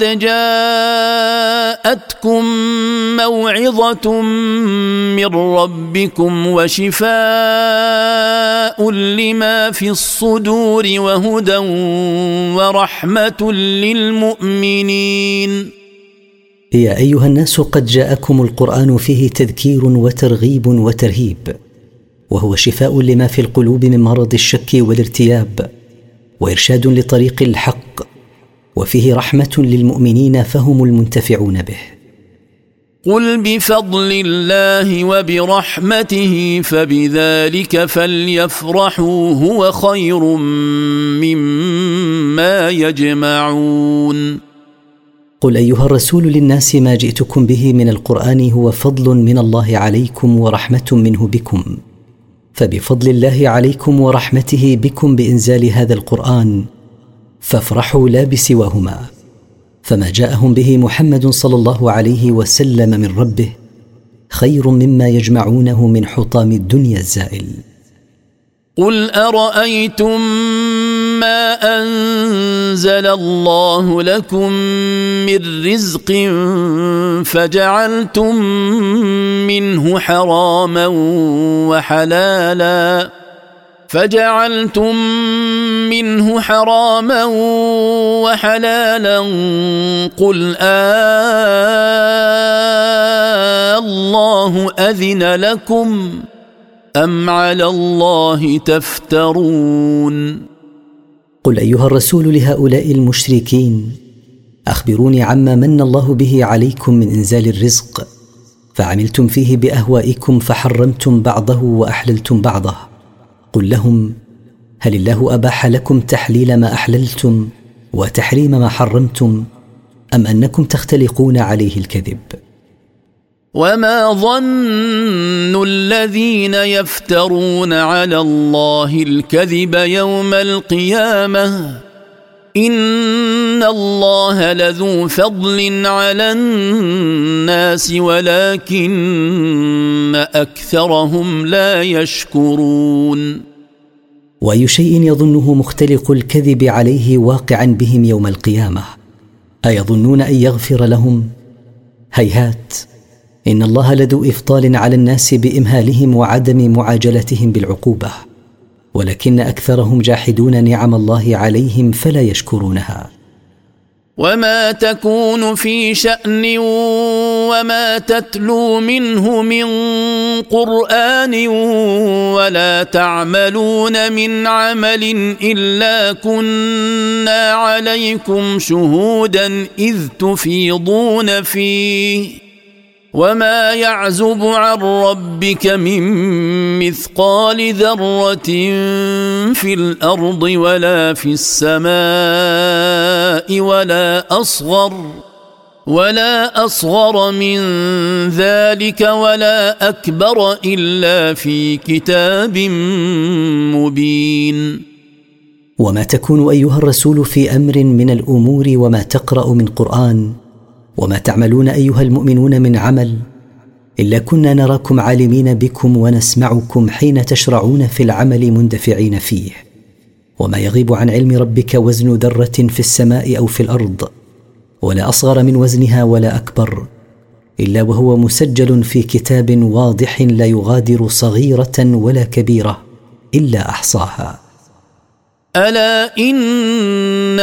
جاءتكم موعظة من ربكم وشفاء لما في الصدور وهدى ورحمة للمؤمنين. يا أيها الناس قد جاءكم القرآن فيه تذكير وترغيب وترهيب، وهو شفاء لما في القلوب من مرض الشك والارتياب وإرشاد لطريق الحق، وفيه رحمة للمؤمنين فهم المنتفعون به. قل بفضل الله وبرحمته فبذلك فليفرحوا هو خير مما يجمعون. قل أيها الرسول للناس ما جئتكم به من القرآن هو فضل من الله عليكم ورحمة منه بكم، فبفضل الله عليكم ورحمته بكم بإنزال هذا القرآن فافرحوا لا بسواهما، فما جاءهم به محمد صلى الله عليه وسلم من ربه خير مما يجمعونه من حطام الدنيا الزائل. قل أرأيتم ما أنزل الله لكم من رزق فجعلتم منه حراما وحلالا فجعلتم منه حراما وحلالا قل آه الله أذن لكم أم على الله تفترون. قل أيها الرسول لهؤلاء المشركين: أخبروني عما من الله به عليكم من إنزال الرزق فعملتم فيه بأهوائكم فحرمتم بعضه وأحللتم بعضه. قل لهم: هل الله أباح لكم تحليل ما أحللتم وتحريم ما حرمتم أم أنكم تختلقون عليه الكذب؟ وما ظن الذين يفترون على الله الكذب يوم القيامة إن الله لذو فضل على الناس ولكن أكثرهم لا يشكرون. وأي شيء يظنه مختلق الكذب عليه واقعا بهم يوم القيامة؟ أيظنون أن يغفر لهم؟ هيهات، إن الله لذو إفضال على الناس بإمهالهم وعدم معاجلتهم بالعقوبة، ولكن أكثرهم جاحدون نعم الله عليهم فلا يشكرونها. وما تكون في شأن وما تتلو منه من قرآن ولا تعملون من عمل إلا كنا عليكم شهودا إذ تفيضون فيه وما يعزب عن ربك من مثقال ذرة في الأرض ولا في السماء ولا أصغر ولا أصغر من ذلك ولا أكبر إلا في كتاب مبين. وما تكون أيها الرسول في أمر من الأمور وما تقرأ من قرآن وما تعملون أيها المؤمنون من عمل إلا كنا نراكم عالمين بكم ونسمعكم حين تشرعون في العمل مندفعين فيه، وما يغيب عن علم ربك وزن ذرة في السماء أو في الأرض ولا أصغر من وزنها ولا أكبر إلا وهو مسجل في كتاب واضح لا يغادر صغيرة ولا كبيرة إلا أحصاها. ألا إن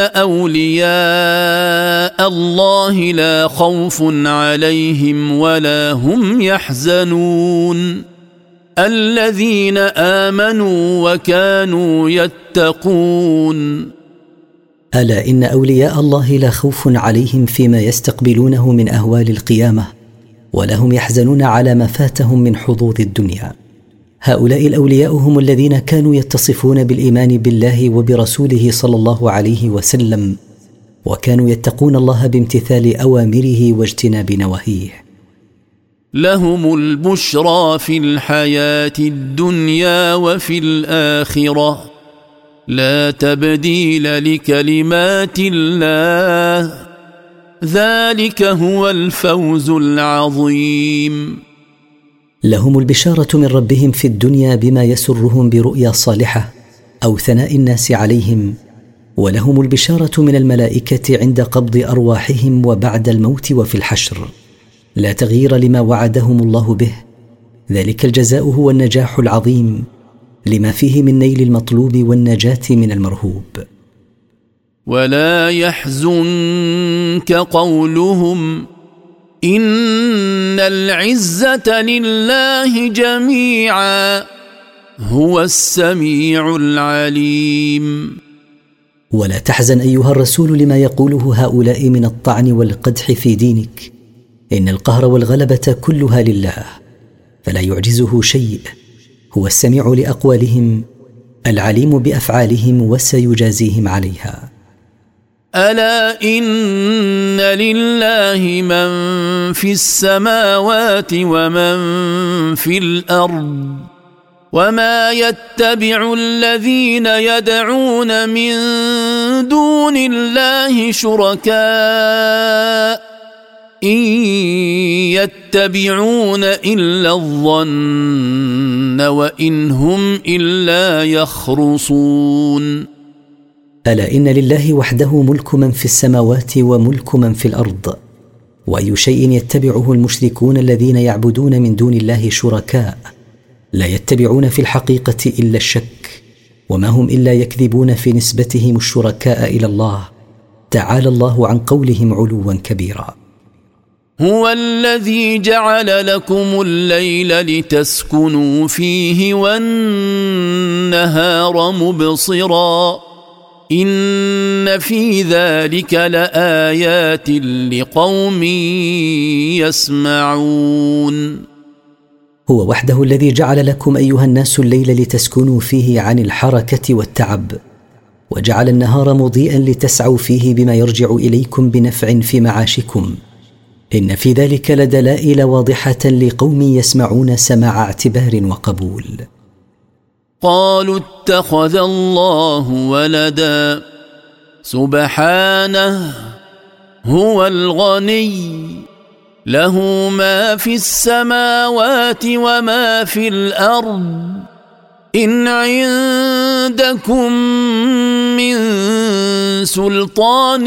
أولياء الله لا خوف عليهم ولا هم يحزنون الذين آمنوا وكانوا يتقون. ألا إن أولياء الله لا خوف عليهم فيما يستقبلونه من أهوال القيامة ولا هم يحزنون على ما فاتهم من حظوظ الدنيا. هؤلاء الأولياء هم الذين كانوا يتصفون بالإيمان بالله وبرسوله صلى الله عليه وسلم وكانوا يتقون الله بامتثال أوامره واجتناب نواهيه. لهم البشرى في الحياة الدنيا وفي الآخرة لا تبديل لكلمات الله ذلك هو الفوز العظيم. لهم البشارة من ربهم في الدنيا بما يسرهم برؤيا صالحة أو ثناء الناس عليهم، ولهم البشارة من الملائكة عند قبض أرواحهم وبعد الموت وفي الحشر، لا تغيير لما وعدهم الله به، ذلك الجزاء هو النجاح العظيم لما فيه من نيل المطلوب والنجاة من المرهوب. ولا يحزنك قولهم إن العزة لله جميعا هو السميع العليم. ولا تحزن أيها الرسول لما يقوله هؤلاء من الطعن والقدح في دينك، إن القهر والغلبة كلها لله فلا يعجزه شيء، هو السميع لأقوالهم العليم بأفعالهم وسيجازيهم عليها. ألا إن لله من في السماوات ومن في الأرض وما يتبع الذين يدعون من دون الله شركاء إن يتبعون إلا الظن وإن هم إلا يخرصون. ألا إن لله وحده ملك من في السماوات وملك من في الأرض، وأي شيء يتبعه المشركون الذين يعبدون من دون الله شركاء لا يتبعون في الحقيقة إلا الشك، وما هم إلا يكذبون في نسبتهم الشركاء إلى الله، تعالى الله عن قولهم علوا كبيرا. هو الذي جعل لكم الليل لتسكنوا فيه والنهار مبصرا إن في ذلك لآيات لقوم يسمعون. هو وحده الذي جعل لكم أيها الناس الليل لتسكنوا فيه عن الحركة والتعب، وجعل النهار مضيئا لتسعوا فيه بما يرجع إليكم بنفع في معاشكم، إن في ذلك لدلائل واضحة لقوم يسمعون سماع اعتبار وقبول. قالوا اتخذ الله ولدا سبحانه هو الغني له ما في السماوات وما في الأرض إن عندكم من سلطان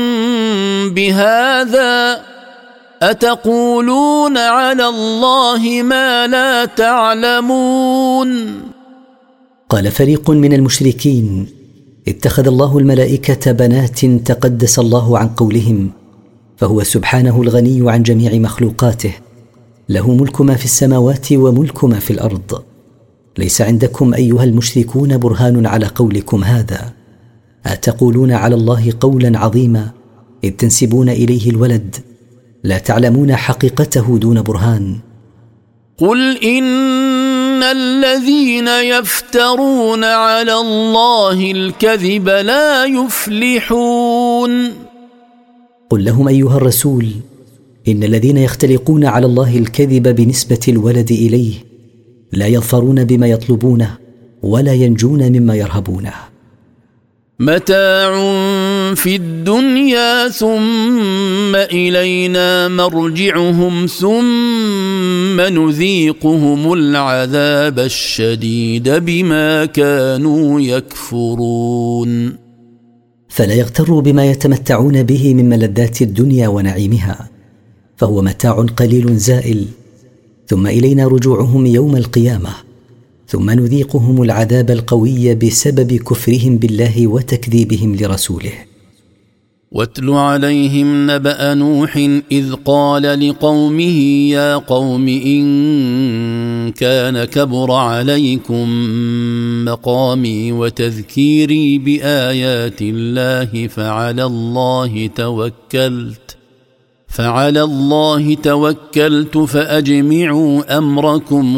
بهذا أتقولون على الله ما لا تعلمون. قال فريق من المشركين اتخذ الله الملائكة بنات تقدس الله عن قولهم، فهو سبحانه الغني عن جميع مخلوقاته، له ملك ما في السماوات وملك ما في الأرض. ليس عندكم أيها المشركون برهان على قولكم هذا، أتقولون على الله قولا عظيما إذ تنسبون إليه الولد، لا تعلمون حقيقته دون برهان. قل إن الذين يفترون على الله الكذب لا يفلحون. قل لهم أيها الرسول إن الذين يختلقون على الله الكذب بنسبة الولد إليه لا يظفرون بما يطلبونه ولا ينجون مما يرهبونه. متاع في الدنيا ثم إلينا مرجعهم ثم نذيقهم العذاب الشديد بما كانوا يكفرون. فلا يغتروا بما يتمتعون به من ملذات الدنيا ونعيمها، فهو متاع قليل زائل، ثم إلينا رجوعهم يوم القيامة، ثم نذيقهم العذاب القوي بسبب كفرهم بالله وتكذيبهم لرسوله. واتل عليهم نبأ نوح إذ قال لقومه يا قوم إن كان كبر عليكم مقامي وتذكيري بآيات الله فعلى الله توكلت فعلى الله توكلت فأجمعوا أمركم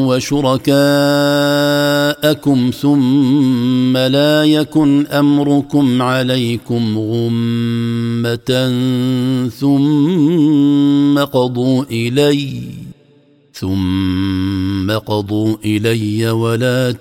وشركاءكم ثم لا يكن أمركم عليكم غمة ثم قضوا إلي ثم قضوا إلي ولا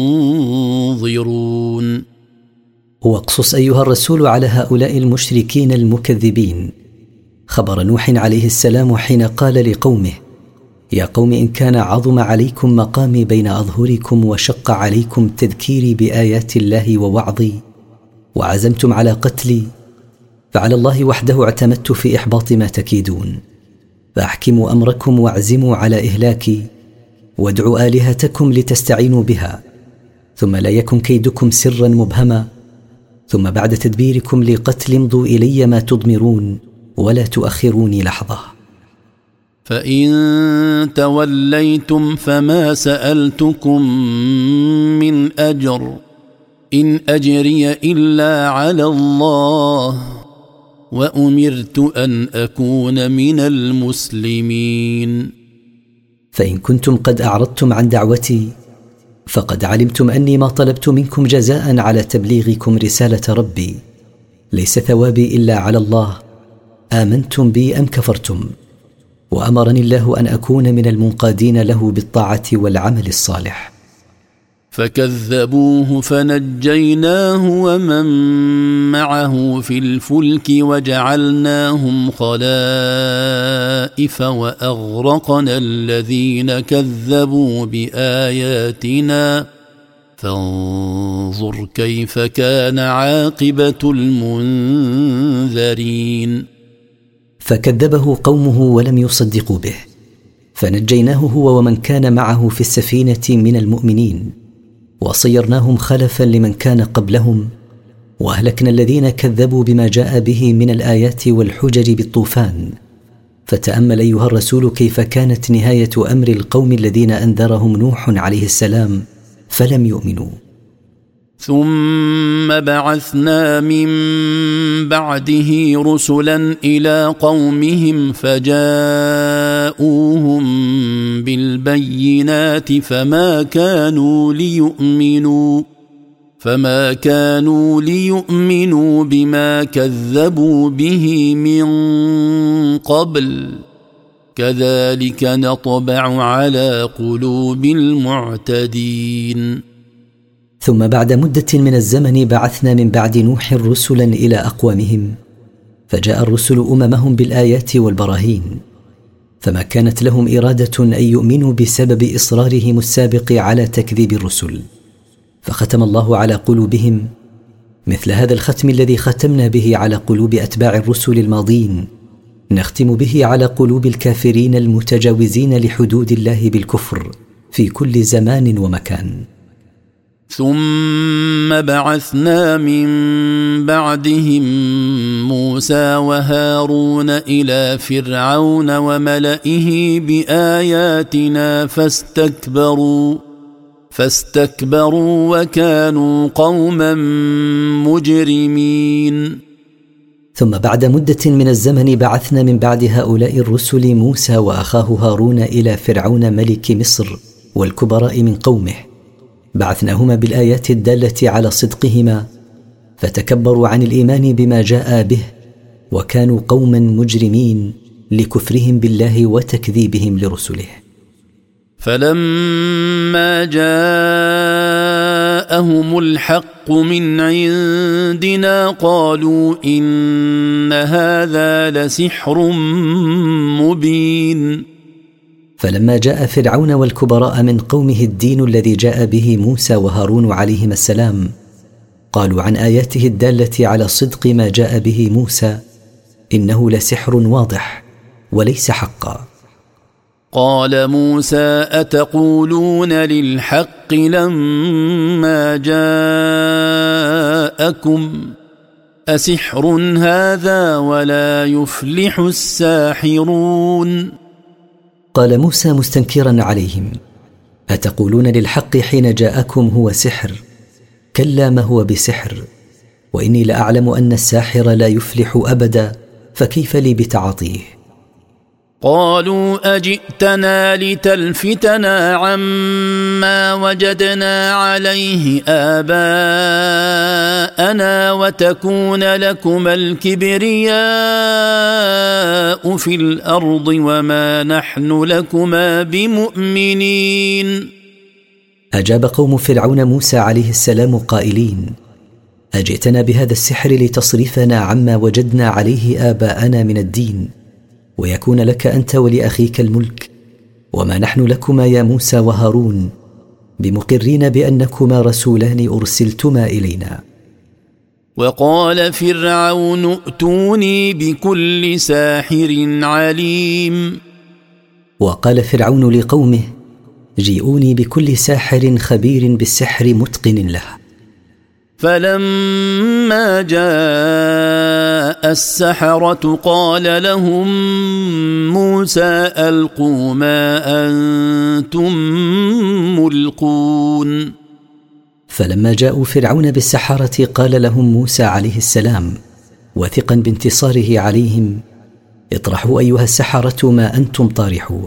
تنظرون. واقصص أيها الرسول على هؤلاء المشركين المكذبين خبر نوح عليه السلام حين قال لقومه يا قوم إن كان عظم عليكم مقامي بين أظهركم وشق عليكم تذكيري بآيات الله ووعظي وعزمتم على قتلي فعلى الله وحده اعتمدت في إحباط ما تكيدون، فأحكموا أمركم واعزموا على إهلاكي وادعوا آلهتكم لتستعينوا بها، ثم لا يكن كيدكم سرا مبهما، ثم بعد تدبيركم لقتل امضوا إلي ما تضمرون ولا تؤخروني لحظة. فإن توليتم فما سألتكم من أجر إن أجري إلا على الله وأمرت أن أكون من المسلمين. فإن كنتم قد أعرضتم عن دعوتي فقد علمتم أني ما طلبت منكم جزاء على تبليغكم رسالة ربي، ليس ثوابي إلا على الله، آمنتم بي أم كفرتم، وأمرني الله أن أكون من المنقادين له بالطاعة والعمل الصالح. فكذبوه فنجيناه ومن معه في الفلك وجعلناهم خلائف وأغرقنا الذين كذبوا بآياتنا فانظر كيف كان عاقبة المنذرين. فكذبه قومه ولم يصدقوا به، فنجيناه هو ومن كان معه في السفينة من المؤمنين، وصيرناهم خلفا لمن كان قبلهم، وأهلكنا الذين كذبوا بما جاء به من الآيات والحجج بالطوفان. فتأمل أيها الرسول كيف كانت نهاية أمر القوم الذين أنذرهم نوح عليه السلام فلم يؤمنوا. ثم بعثنا من بعده رسلا إلى قومهم فجاءوهم بالبينات فما كانوا ليؤمنوا فما كانوا ليؤمنوا بما كذبوا به من قبل كذلك نطبع على قلوب المعتدين. ثم بعد مدة من الزمن بعثنا من بعد نوح رسلا إلى أقوامهم، فجاء الرسل أممهم بالآيات والبراهين، فما كانت لهم إرادة أن يؤمنوا بسبب إصرارهم السابق على تكذيب الرسل، فختم الله على قلوبهم مثل هذا الختم الذي ختمنا به على قلوب أتباع الرسل الماضين، نختم به على قلوب الكافرين المتجاوزين لحدود الله بالكفر في كل زمان ومكان. ثم بعثنا من بعدهم موسى وهارون إلى فرعون وملئه بآياتنا فاستكبروا فاستكبروا وكانوا قوما مجرمين. ثم بعد مدة من الزمن بعثنا من بعد هؤلاء الرسل موسى وأخاه هارون إلى فرعون ملك مصر والكبراء من قومه، بعثناهما بالآيات الدالة على صدقهما، فتكبروا عن الإيمان بما جاء به، وكانوا قوما مجرمين لكفرهم بالله وتكذيبهم لرسله. فلما جاءهم الحق من عندنا قالوا إن هذا لسحر مبين. فلما جاء فرعون والكبراء من قومه الدين الذي جاء به موسى وهارون عليهما السلام، قالوا عن آياته الدالة على صدق ما جاء به موسى إنه لسحر واضح وليس حقا. قال موسى أتقولون للحق لما جاءكم أسحر هذا ولا يفلح الساحرون. قال موسى مستنكرا عليهم أتقولون للحق حين جاءكم هو سحر؟ كلا ما هو بسحر، وإني لأعلم أن الساحر لا يفلح أبدا، فكيف لي بتعاطيه؟ قالوا أجئتنا لتلفتنا عما وجدنا عليه آباءنا وتكون لكما الكبرياء في الأرض وما نحن لكما بمؤمنين. أجاب قوم فرعون موسى عليه السلام قائلين أجئتنا بهذا السحر لتصرفنا عما وجدنا عليه آباءنا من الدين، ويكون لك أنت ولأخيك الملك، وما نحن لكما يا موسى وهارون بمقرين بأنكما رسولان أرسلتما إلينا. وقال فرعون ائتوني بكل ساحر عليم. وقال فرعون لقومه جيئوني بكل ساحر خبير بالسحر متقن له. فلما جاء السحرة قال لهم موسى ألقوا ما أنتم ملقون. فلما جاءوا فرعون بالسحرة قال لهم موسى عليه السلام واثقا بانتصاره عليهم اطرحوا أيها السحرة ما أنتم طارحوه.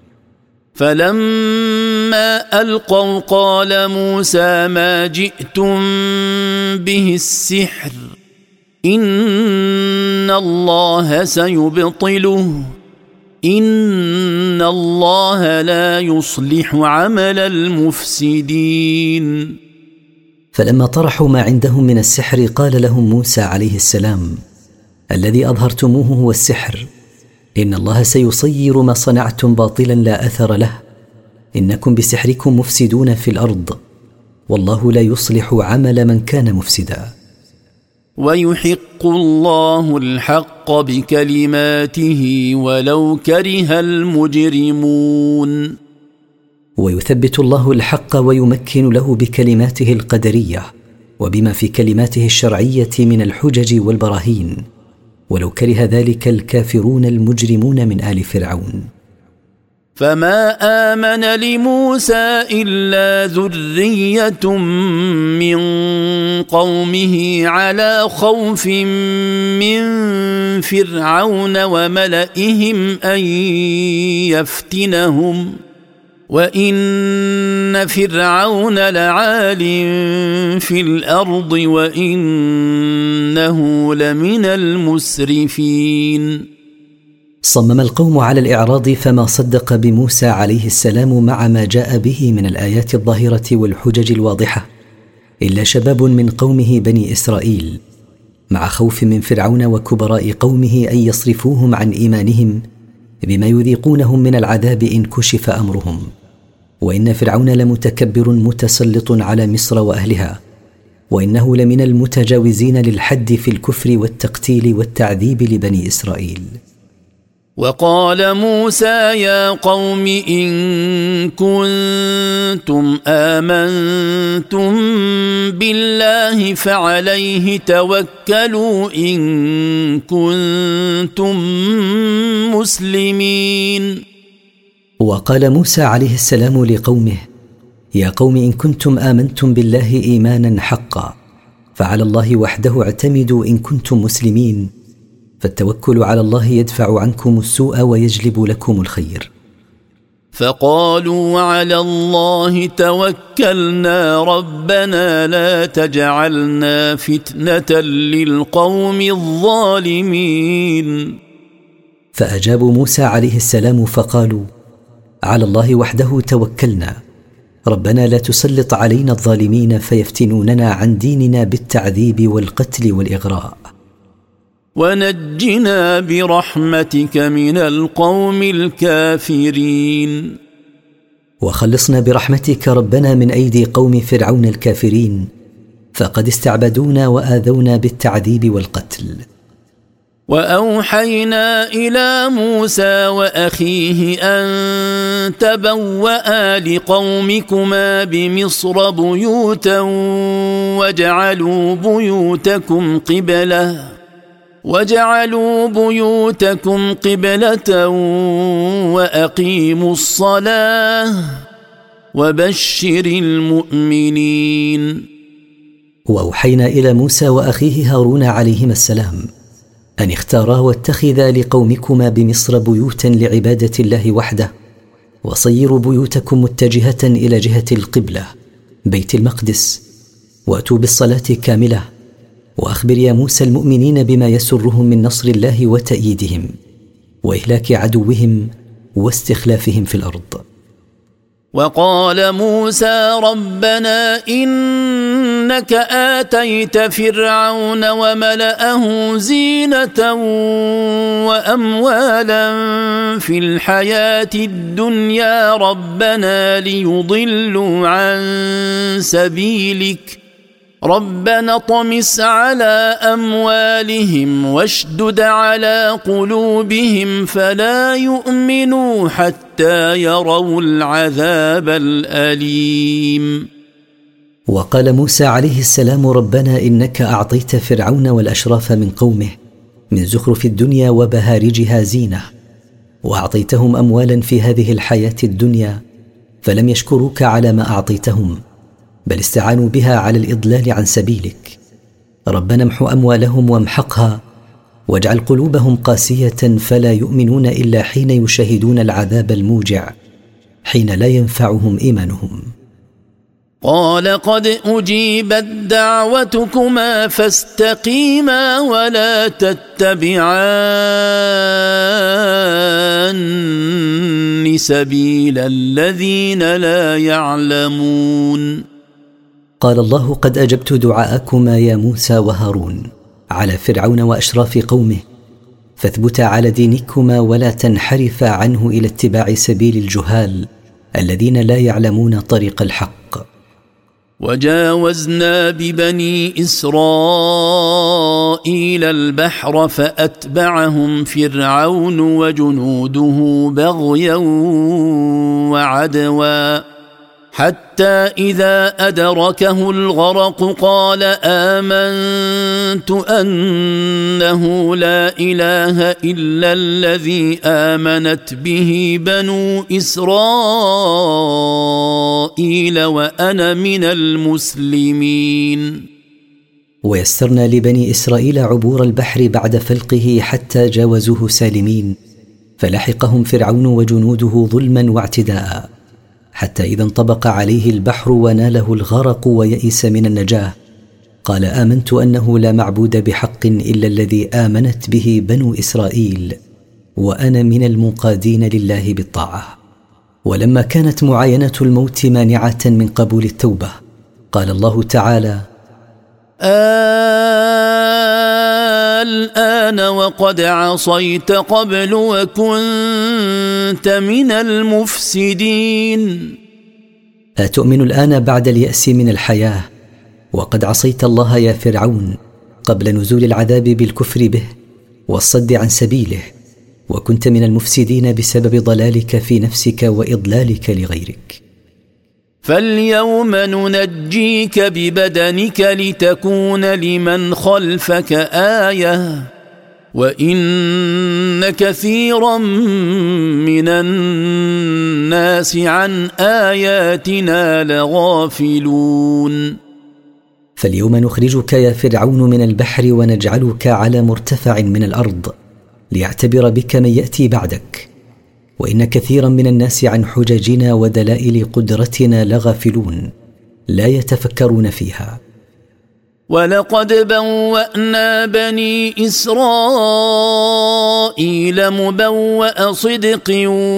فلما ألقوا قال موسى ما جئتم به السحر إن الله سيبطله إن الله لا يصلح عمل المفسدين. فلما طرحوا ما عندهم من السحر قال لهم موسى عليه السلام: الذي أظهرتموه هو السحر، إن الله سيصير ما صنعتم باطلا لا أثر له، إنكم بسحركم مفسدون في الأرض، والله لا يصلح عمل من كان مفسدا. ويحق الله الحق بكلماته ولو كره المجرمون. ويثبت الله الحق ويمكن له بكلماته القدرية وبما في كلماته الشرعية من الحجج والبراهين، ولو كره ذلك الكافرون المجرمون من آل فرعون. فما آمن لموسى إلا ذرية من قومه على خوف من فرعون وملئهم أن يفتنهم، وإن فرعون لعال في الأرض وإنه لمن المسرفين. صمم القوم على الإعراض فما صدق بموسى عليه السلام مع ما جاء به من الآيات الظاهرة والحجج الواضحة إلا شباب من قومه بني إسرائيل، مع خوف من فرعون وكبراء قومه أن يصرفوهم عن إيمانهم بما يذيقونهم من العذاب إن كشف أمرهم. وإن فرعون لمتكبر متسلط على مصر وأهلها، وإنه لمن المتجاوزين للحد في الكفر والتقتيل والتعذيب لبني إسرائيل. وقال موسى يا قوم إن كنتم آمنتم بالله فعليه توكلوا إن كنتم مسلمين. وقال موسى عليه السلام لقومه: يا قوم إن كنتم آمنتم بالله إيمانا حقا فعلى الله وحده اعتمدوا إن كنتم مسلمين، فالتوكل على الله يدفع عنكم السوء ويجلب لكم الخير. فقالوا على الله توكلنا ربنا لا تجعلنا فتنة للقوم الظالمين. فأجابوا موسى عليه السلام فقالوا: على الله وحده توكلنا، ربنا لا تسلط علينا الظالمين فيفتنوننا عن ديننا بالتعذيب والقتل والإغراء. ونجنا برحمتك من القوم الكافرين. وخلصنا برحمتك ربنا من أيدي قوم فرعون الكافرين، فقد استعبدونا وآذونا بالتعذيب والقتل. وأوحينا إلى موسى وأخيه أن تبوأ لقومكما بمصر بيوتا وجعلوا بيوتكم قبلة وجعلوا بيوتكم قبلة وأقيموا الصلاة وبشر المؤمنين. وأوحينا إلى موسى وأخيه هارون عليهما السلام أن اختارا واتخذا لقومكما بمصر بيوتا لعبادة الله وحده، وصيروا بيوتكم متجهة إلى جهة القبلة بيت المقدس، وأتوا بالصلاة كاملة. وأخبر يا موسى المؤمنين بما يسرهم من نصر الله وتأييدهم وإهلاك عدوهم واستخلافهم في الأرض. وقال موسى ربنا إنك آتيت فرعون وملأه زينة وأموالا في الحياة الدنيا ربنا ليضلوا عن سبيلك ربنا طمس على أموالهم واشدد على قلوبهم فلا يؤمنوا حتى يروا العذاب الأليم. وقال موسى عليه السلام ربنا إنك أعطيت فرعون والأشراف من قومه من زخرف الدنيا وبهارجها زينة، وأعطيتهم أموالا في هذه الحياة الدنيا فلم يشكروك على ما أعطيتهم، بل استعانوا بها على الإضلال عن سبيلك. ربنا امحو أموالهم وامحقها، واجعل قلوبهم قاسية فلا يؤمنون إلا حين يشاهدون العذاب الموجع، حين لا ينفعهم إيمانهم. قال قد أجيبت دعوتكما فاستقيما ولا تتبعان سبيل الذين لا يعلمون. قال الله قد أجبت دعاءكما يا موسى وهارون على فرعون وأشراف قومه، فاثبتا على دينكما ولا تنحرفا عنه إلى اتباع سبيل الجهال الذين لا يعلمون طريق الحق. وجاوزنا ببني إسرائيل البحر فأتبعهم فرعون وجنوده بغيا وعدوا حتى إذا أدركه الغرق قال آمنت أنه لا إله إلا الذي آمنت به بنو إسرائيل وأنا من المسلمين. ويسرنا لبني إسرائيل عبور البحر بعد فلقه حتى جاوزوه سالمين، فلحقهم فرعون وجنوده ظلما واعتداء، حتى إذا انطبق عليه البحر وناله الغرق ويئس من النجاة قال آمنت أنه لا معبود بحق إلا الذي آمنت به بنو إسرائيل وأنا من المنقادين لله بالطاعة. ولما كانت معاينة الموت مانعة من قبول التوبة قال الله تعالى الآن وقد عصيت قبل وكنت من المفسدين. أتؤمن الآن بعد اليأس من الحياة وقد عصيت الله يا فرعون قبل نزول العذاب بالكفر به والصد عن سبيله، وكنت من المفسدين بسبب ضلالك في نفسك وإضلالك لغيرك. فاليوم ننجيك ببدنك لتكون لمن خلفك آية وإن كثيرا من الناس عن آياتنا لغافلون. فاليوم نخرجك يا فرعون من البحر ونجعلك على مرتفع من الأرض ليعتبر بك من يأتي بعدك، وإن كثيرا من الناس عن حججنا ودلائل قدرتنا لغافلون لا يتفكرون فيها. ولقد بوأنا بني إسرائيل مبوأ صدق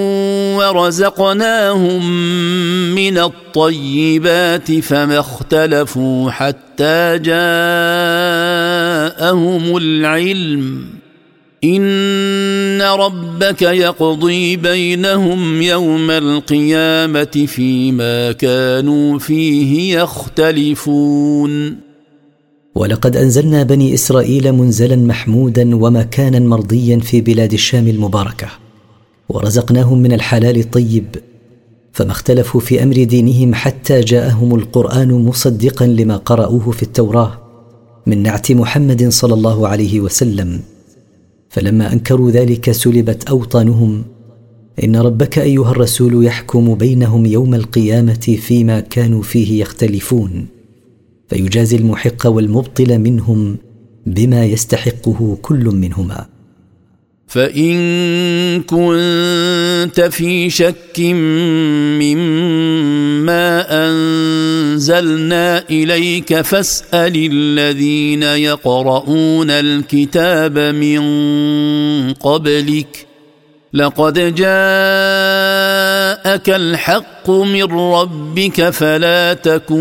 ورزقناهم من الطيبات فما اختلفوا حتى جاءهم العلم إن ربك يقضي بينهم يوم القيامة فيما كانوا فيه يختلفون. ولقد أنزلنا بني إسرائيل منزلا محمودا ومكانا مرضيا في بلاد الشام المباركة، ورزقناهم من الحلال الطيب، فما اختلفوا في أمر دينهم حتى جاءهم القرآن مصدقا لما قرأوه في التوراة من نعت محمد صلى الله عليه وسلم. فلما أنكروا ذلك سلبت أوطانهم. إن ربك أيها الرسول يحكم بينهم يوم القيامة فيما كانوا فيه يختلفون، فيجازي المحق والمبطل منهم بما يستحقه كل منهما. فإن كنت في شك مما أنزلنا إليك فاسأل الذين يقرؤون الكتاب من قبلك لقد جاءك الحق من ربك فلا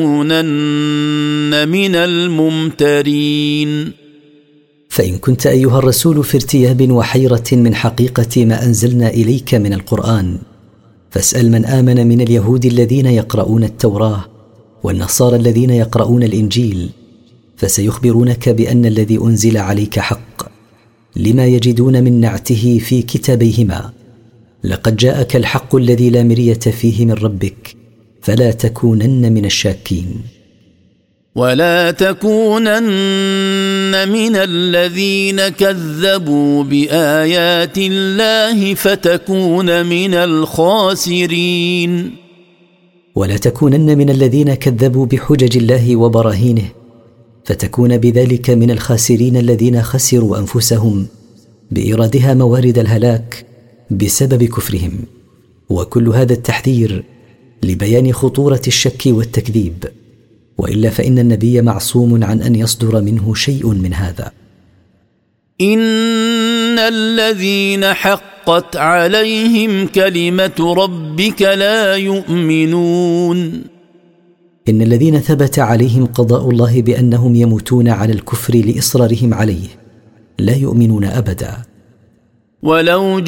تكونن من الممترين. فإن كنت أيها الرسول في ارتياب وحيرة من حقيقة ما أنزلنا إليك من القرآن فاسأل من آمن من اليهود الذين يقرؤون التوراة والنصارى الذين يقرؤون الإنجيل، فسيخبرونك بأن الذي أنزل عليك حق لما يجدون من نعته في كتابيهما. لقد جاءك الحق الذي لا مرية فيه من ربك فلا تكونن من الشاكين. ولا تكونن من الذين كذبوا بآيات الله فتكون من الخاسرين. ولا تكونن من الذين كذبوا بحجج الله وبراهينه فتكون بذلك من الخاسرين الذين خسروا أنفسهم بإيرادها موارد الهلاك بسبب كفرهم. وكل هذا التحذير لبيان خطورة الشك والتكذيب، وإلا فإن النبي معصوم عن أن يصدر منه شيء من هذا. إن الذين حقت عليهم كلمة ربك لا يؤمنون. إن الذين ثبت عليهم قضاء الله بأنهم يموتون على الكفر لإصرارهم عليه لا يؤمنون أبدا. ولو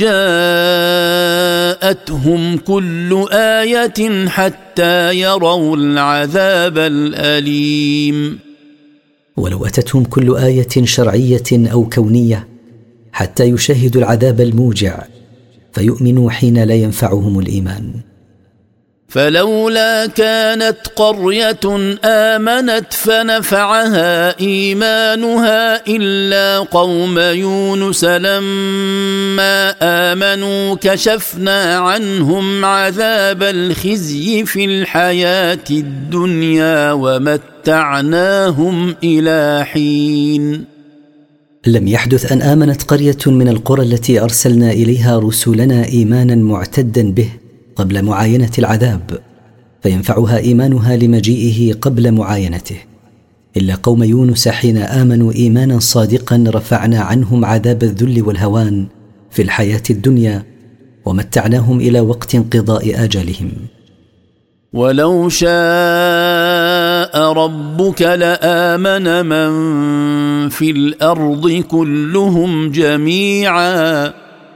جاءتهم كل آية حتى يروا العذاب الأليم. ولو أتتهم كل آية شرعية أو كونية حتى يشاهدوا العذاب الموجع فيؤمنوا حين لا ينفعهم الإيمان. فلولا كانت قرية آمنت فنفعها إيمانها إلا قوم يونس لما آمنوا كشفنا عنهم عذاب الخزي في الحياة الدنيا ومتعناهم إلى حين. لم يحدث أن آمنت قرية من القرى التي أرسلنا إليها رسلنا إيمانا معتدا به قبل معاينة العذاب فينفعها إيمانها لمجيئه قبل معاينته، إلا قوم يونس حين آمنوا إيمانا صادقا رفعنا عنهم عذاب الذل والهوان في الحياة الدنيا ومتعناهم إلى وقت انقضاء آجالهم. ولو شاء ربك لآمن من في الأرض كلهم جميعا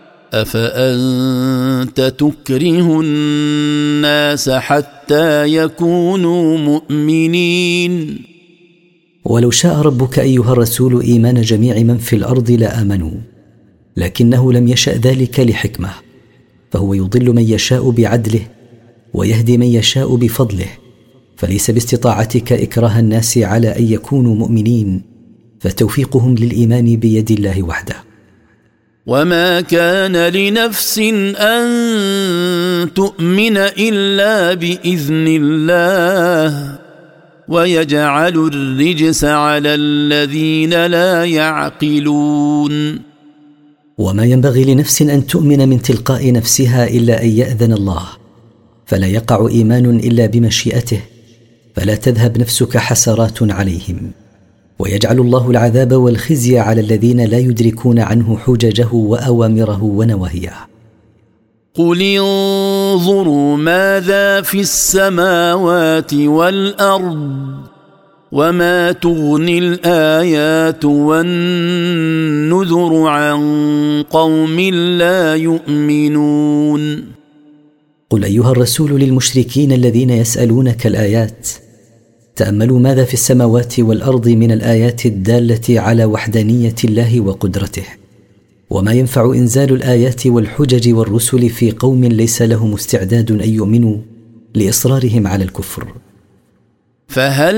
أفأنت تكره الناس حتى يكونوا مؤمنين. ولو شاء ربك أيها الرسول إيمان جميع من في الأرض لآمنوا، لكنه لم يشأ ذلك لحكمة، فهو يضل من يشاء بعدله ويهدي من يشاء بفضله، فليس باستطاعتك إكراه الناس على أن يكونوا مؤمنين، فتوفيقهم للإيمان بيد الله وحده. وما كان لنفس أن تؤمن إلا بإذن الله ويجعل الرجس على الذين لا يعقلون. وما ينبغي لنفس أن تؤمن من تلقاء نفسها إلا أن يأذن الله، فلا يقع إيمان إلا بمشيئته، فلا تذهب نفسك حسرات عليهم، ويجعل الله العذاب والخزي على الذين لا يدركون عنه حججه وأوامره ونواهيه. قل انظروا ماذا في السماوات والأرض وما تغني الآيات والنذر عن قوم لا يؤمنون. قل أيها الرسول للمشركين الذين يسألونك الآيات: تأملوا ماذا في السماوات والأرض من الآيات الدالة على وحدانية الله وقدرته، وما ينفع إنزال الآيات والحجج والرسل في قوم ليس لهم استعداد أن يؤمنوا لإصرارهم على الكفر. فهل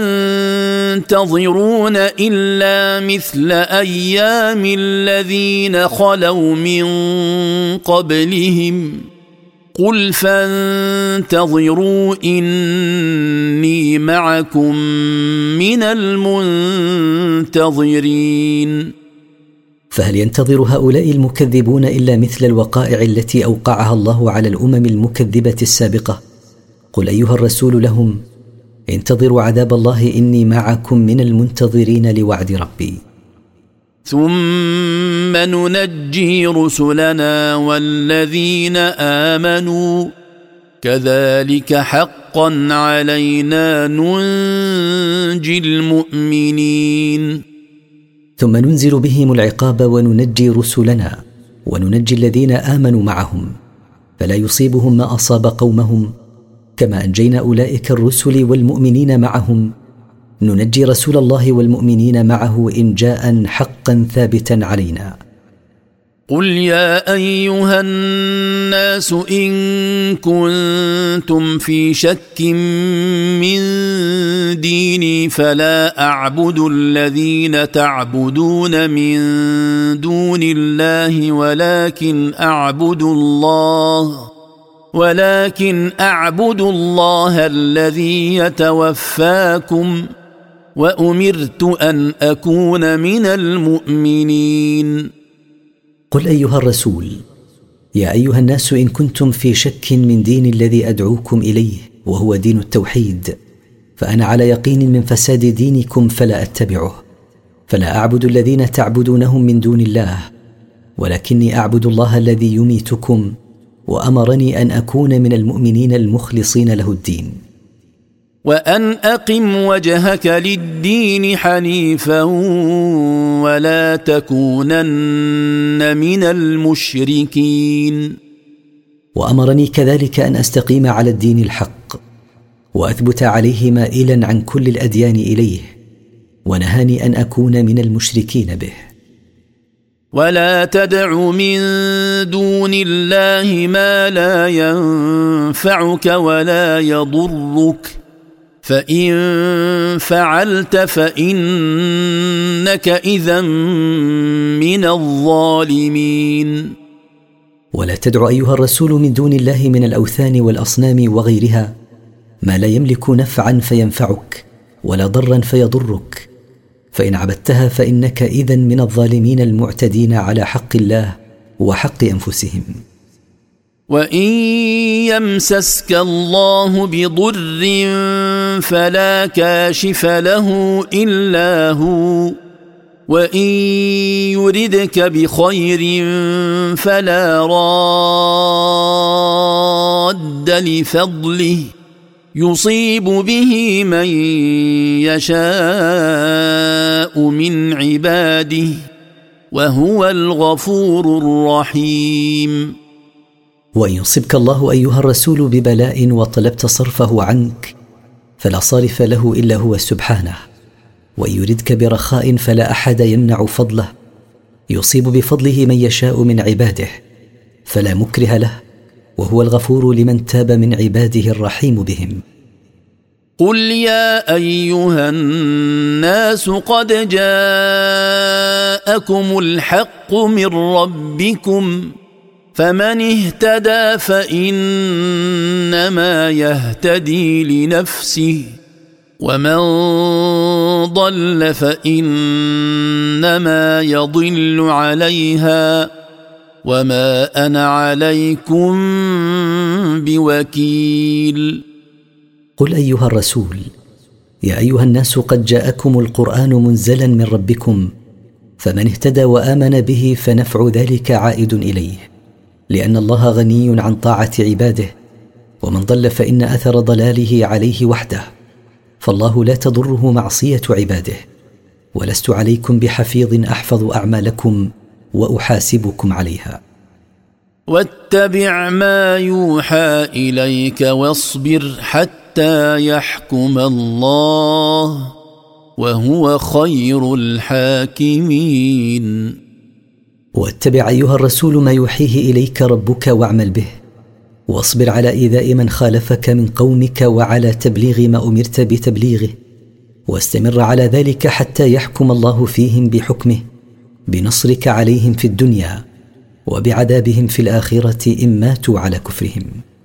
ينتظرون إلا مثل أيام الذين خلوا من قبلهم قل فانتظروا إني معكم من المنتظرين. فهل ينتظر هؤلاء المكذبون إلا مثل الوقائع التي أوقعها الله على الأمم المكذبة السابقة؟ قل أيها الرسول لهم: انتظروا عذاب الله إني معكم من المنتظرين لوعد ربي. ثم ننجي رسلنا والذين آمنوا كذلك حقا علينا ننجي المؤمنين. ثم ننزل بهم العقاب وننجي رسلنا وننجي الذين آمنوا معهم، فلا يصيبهم ما أصاب قومهم، كما أنجينا أولئك الرسل والمؤمنين معهم ننجي رسول الله والمؤمنين معه إنجاء حقا ثابتا علينا. قل يا أيها الناس إن كنتم في شك من ديني فلا أعبد الذين تعبدون من دون الله ولكن أعبد الله ولكن أعبد الله الذي يتوفاكم وأمرت أن أكون من المؤمنين. قل أيها الرسول: يا أيها الناس إن كنتم في شك من دين الذي أدعوكم إليه وهو دين التوحيد فأنا على يقين من فساد دينكم فلا أتبعه، فلا أعبد الذين تعبدونهم من دون الله، ولكني أعبد الله الذي يميتكم وأمرني أن أكون من المؤمنين المخلصين له الدين. وأن أقم وجهك للدين حنيفا ولا تكونن من المشركين. وأمرني كذلك أن أستقيم على الدين الحق وأثبت عليه مائلا عن كل الأديان إليه، ونهاني أن أكون من المشركين به. ولا تدع من دون الله ما لا ينفعك ولا يضرك، فإن فعلت فإنك إذا من الظالمين. ولا تدع أيها الرسول من دون الله من الأوثان والأصنام وغيرها ما لا يملك نفعا فينفعك ولا ضرا فيضرك، فإن عبدتها فإنك إذن من الظالمين المعتدين على حق الله وحق أنفسهم. وإن يمسسك الله بضر فلا كاشف له إلا هو، وإن يردك بخير فلا راد لفضله يصيب به من يشاء من عباده وهو الغفور الرحيم. وإن يصبك الله أيها الرسول ببلاء وطلبت صرفه عنك فلا صارف له إلا هو سبحانه، وإن يردك برخاء فلا أحد يمنع فضله يصيب بفضله من يشاء من عباده فلا مكره له، وهو الغفور لمن تاب من عباده الرحيم بهم. قل يا أيها الناس قد جاءكم الحق من ربكم، فمن اهتدى فإنما يهتدي لنفسه، ومن ضل فإنما يضل عليها، وما أنا عليكم بوكيل. قل أيها الرسول يا أيها الناس قد جاءكم القرآن منزلا من ربكم، فمن اهتدى وآمن به فنفع ذلك عائد إليه، لأن الله غني عن طاعة عباده، ومن ضل فإن أثر ضلاله عليه وحده، فالله لا تضره معصية عباده، ولست عليكم بحفيظ أحفظ أعمالكم وأحاسبكم عليها. واتبع ما يوحى إليك واصبر حتى يحكم الله وهو خير الحاكمين. واتبع أيها الرسول ما يوحيه إليك ربك واعمل به، واصبر على إيذاء من خالفك من قومك وعلى تبليغ ما أمرت بتبليغه، واستمر على ذلك حتى يحكم الله فيهم بحكمه بنصرك عليهم في الدنيا وبعذابهم في الآخرة إن ماتوا على كفرهم.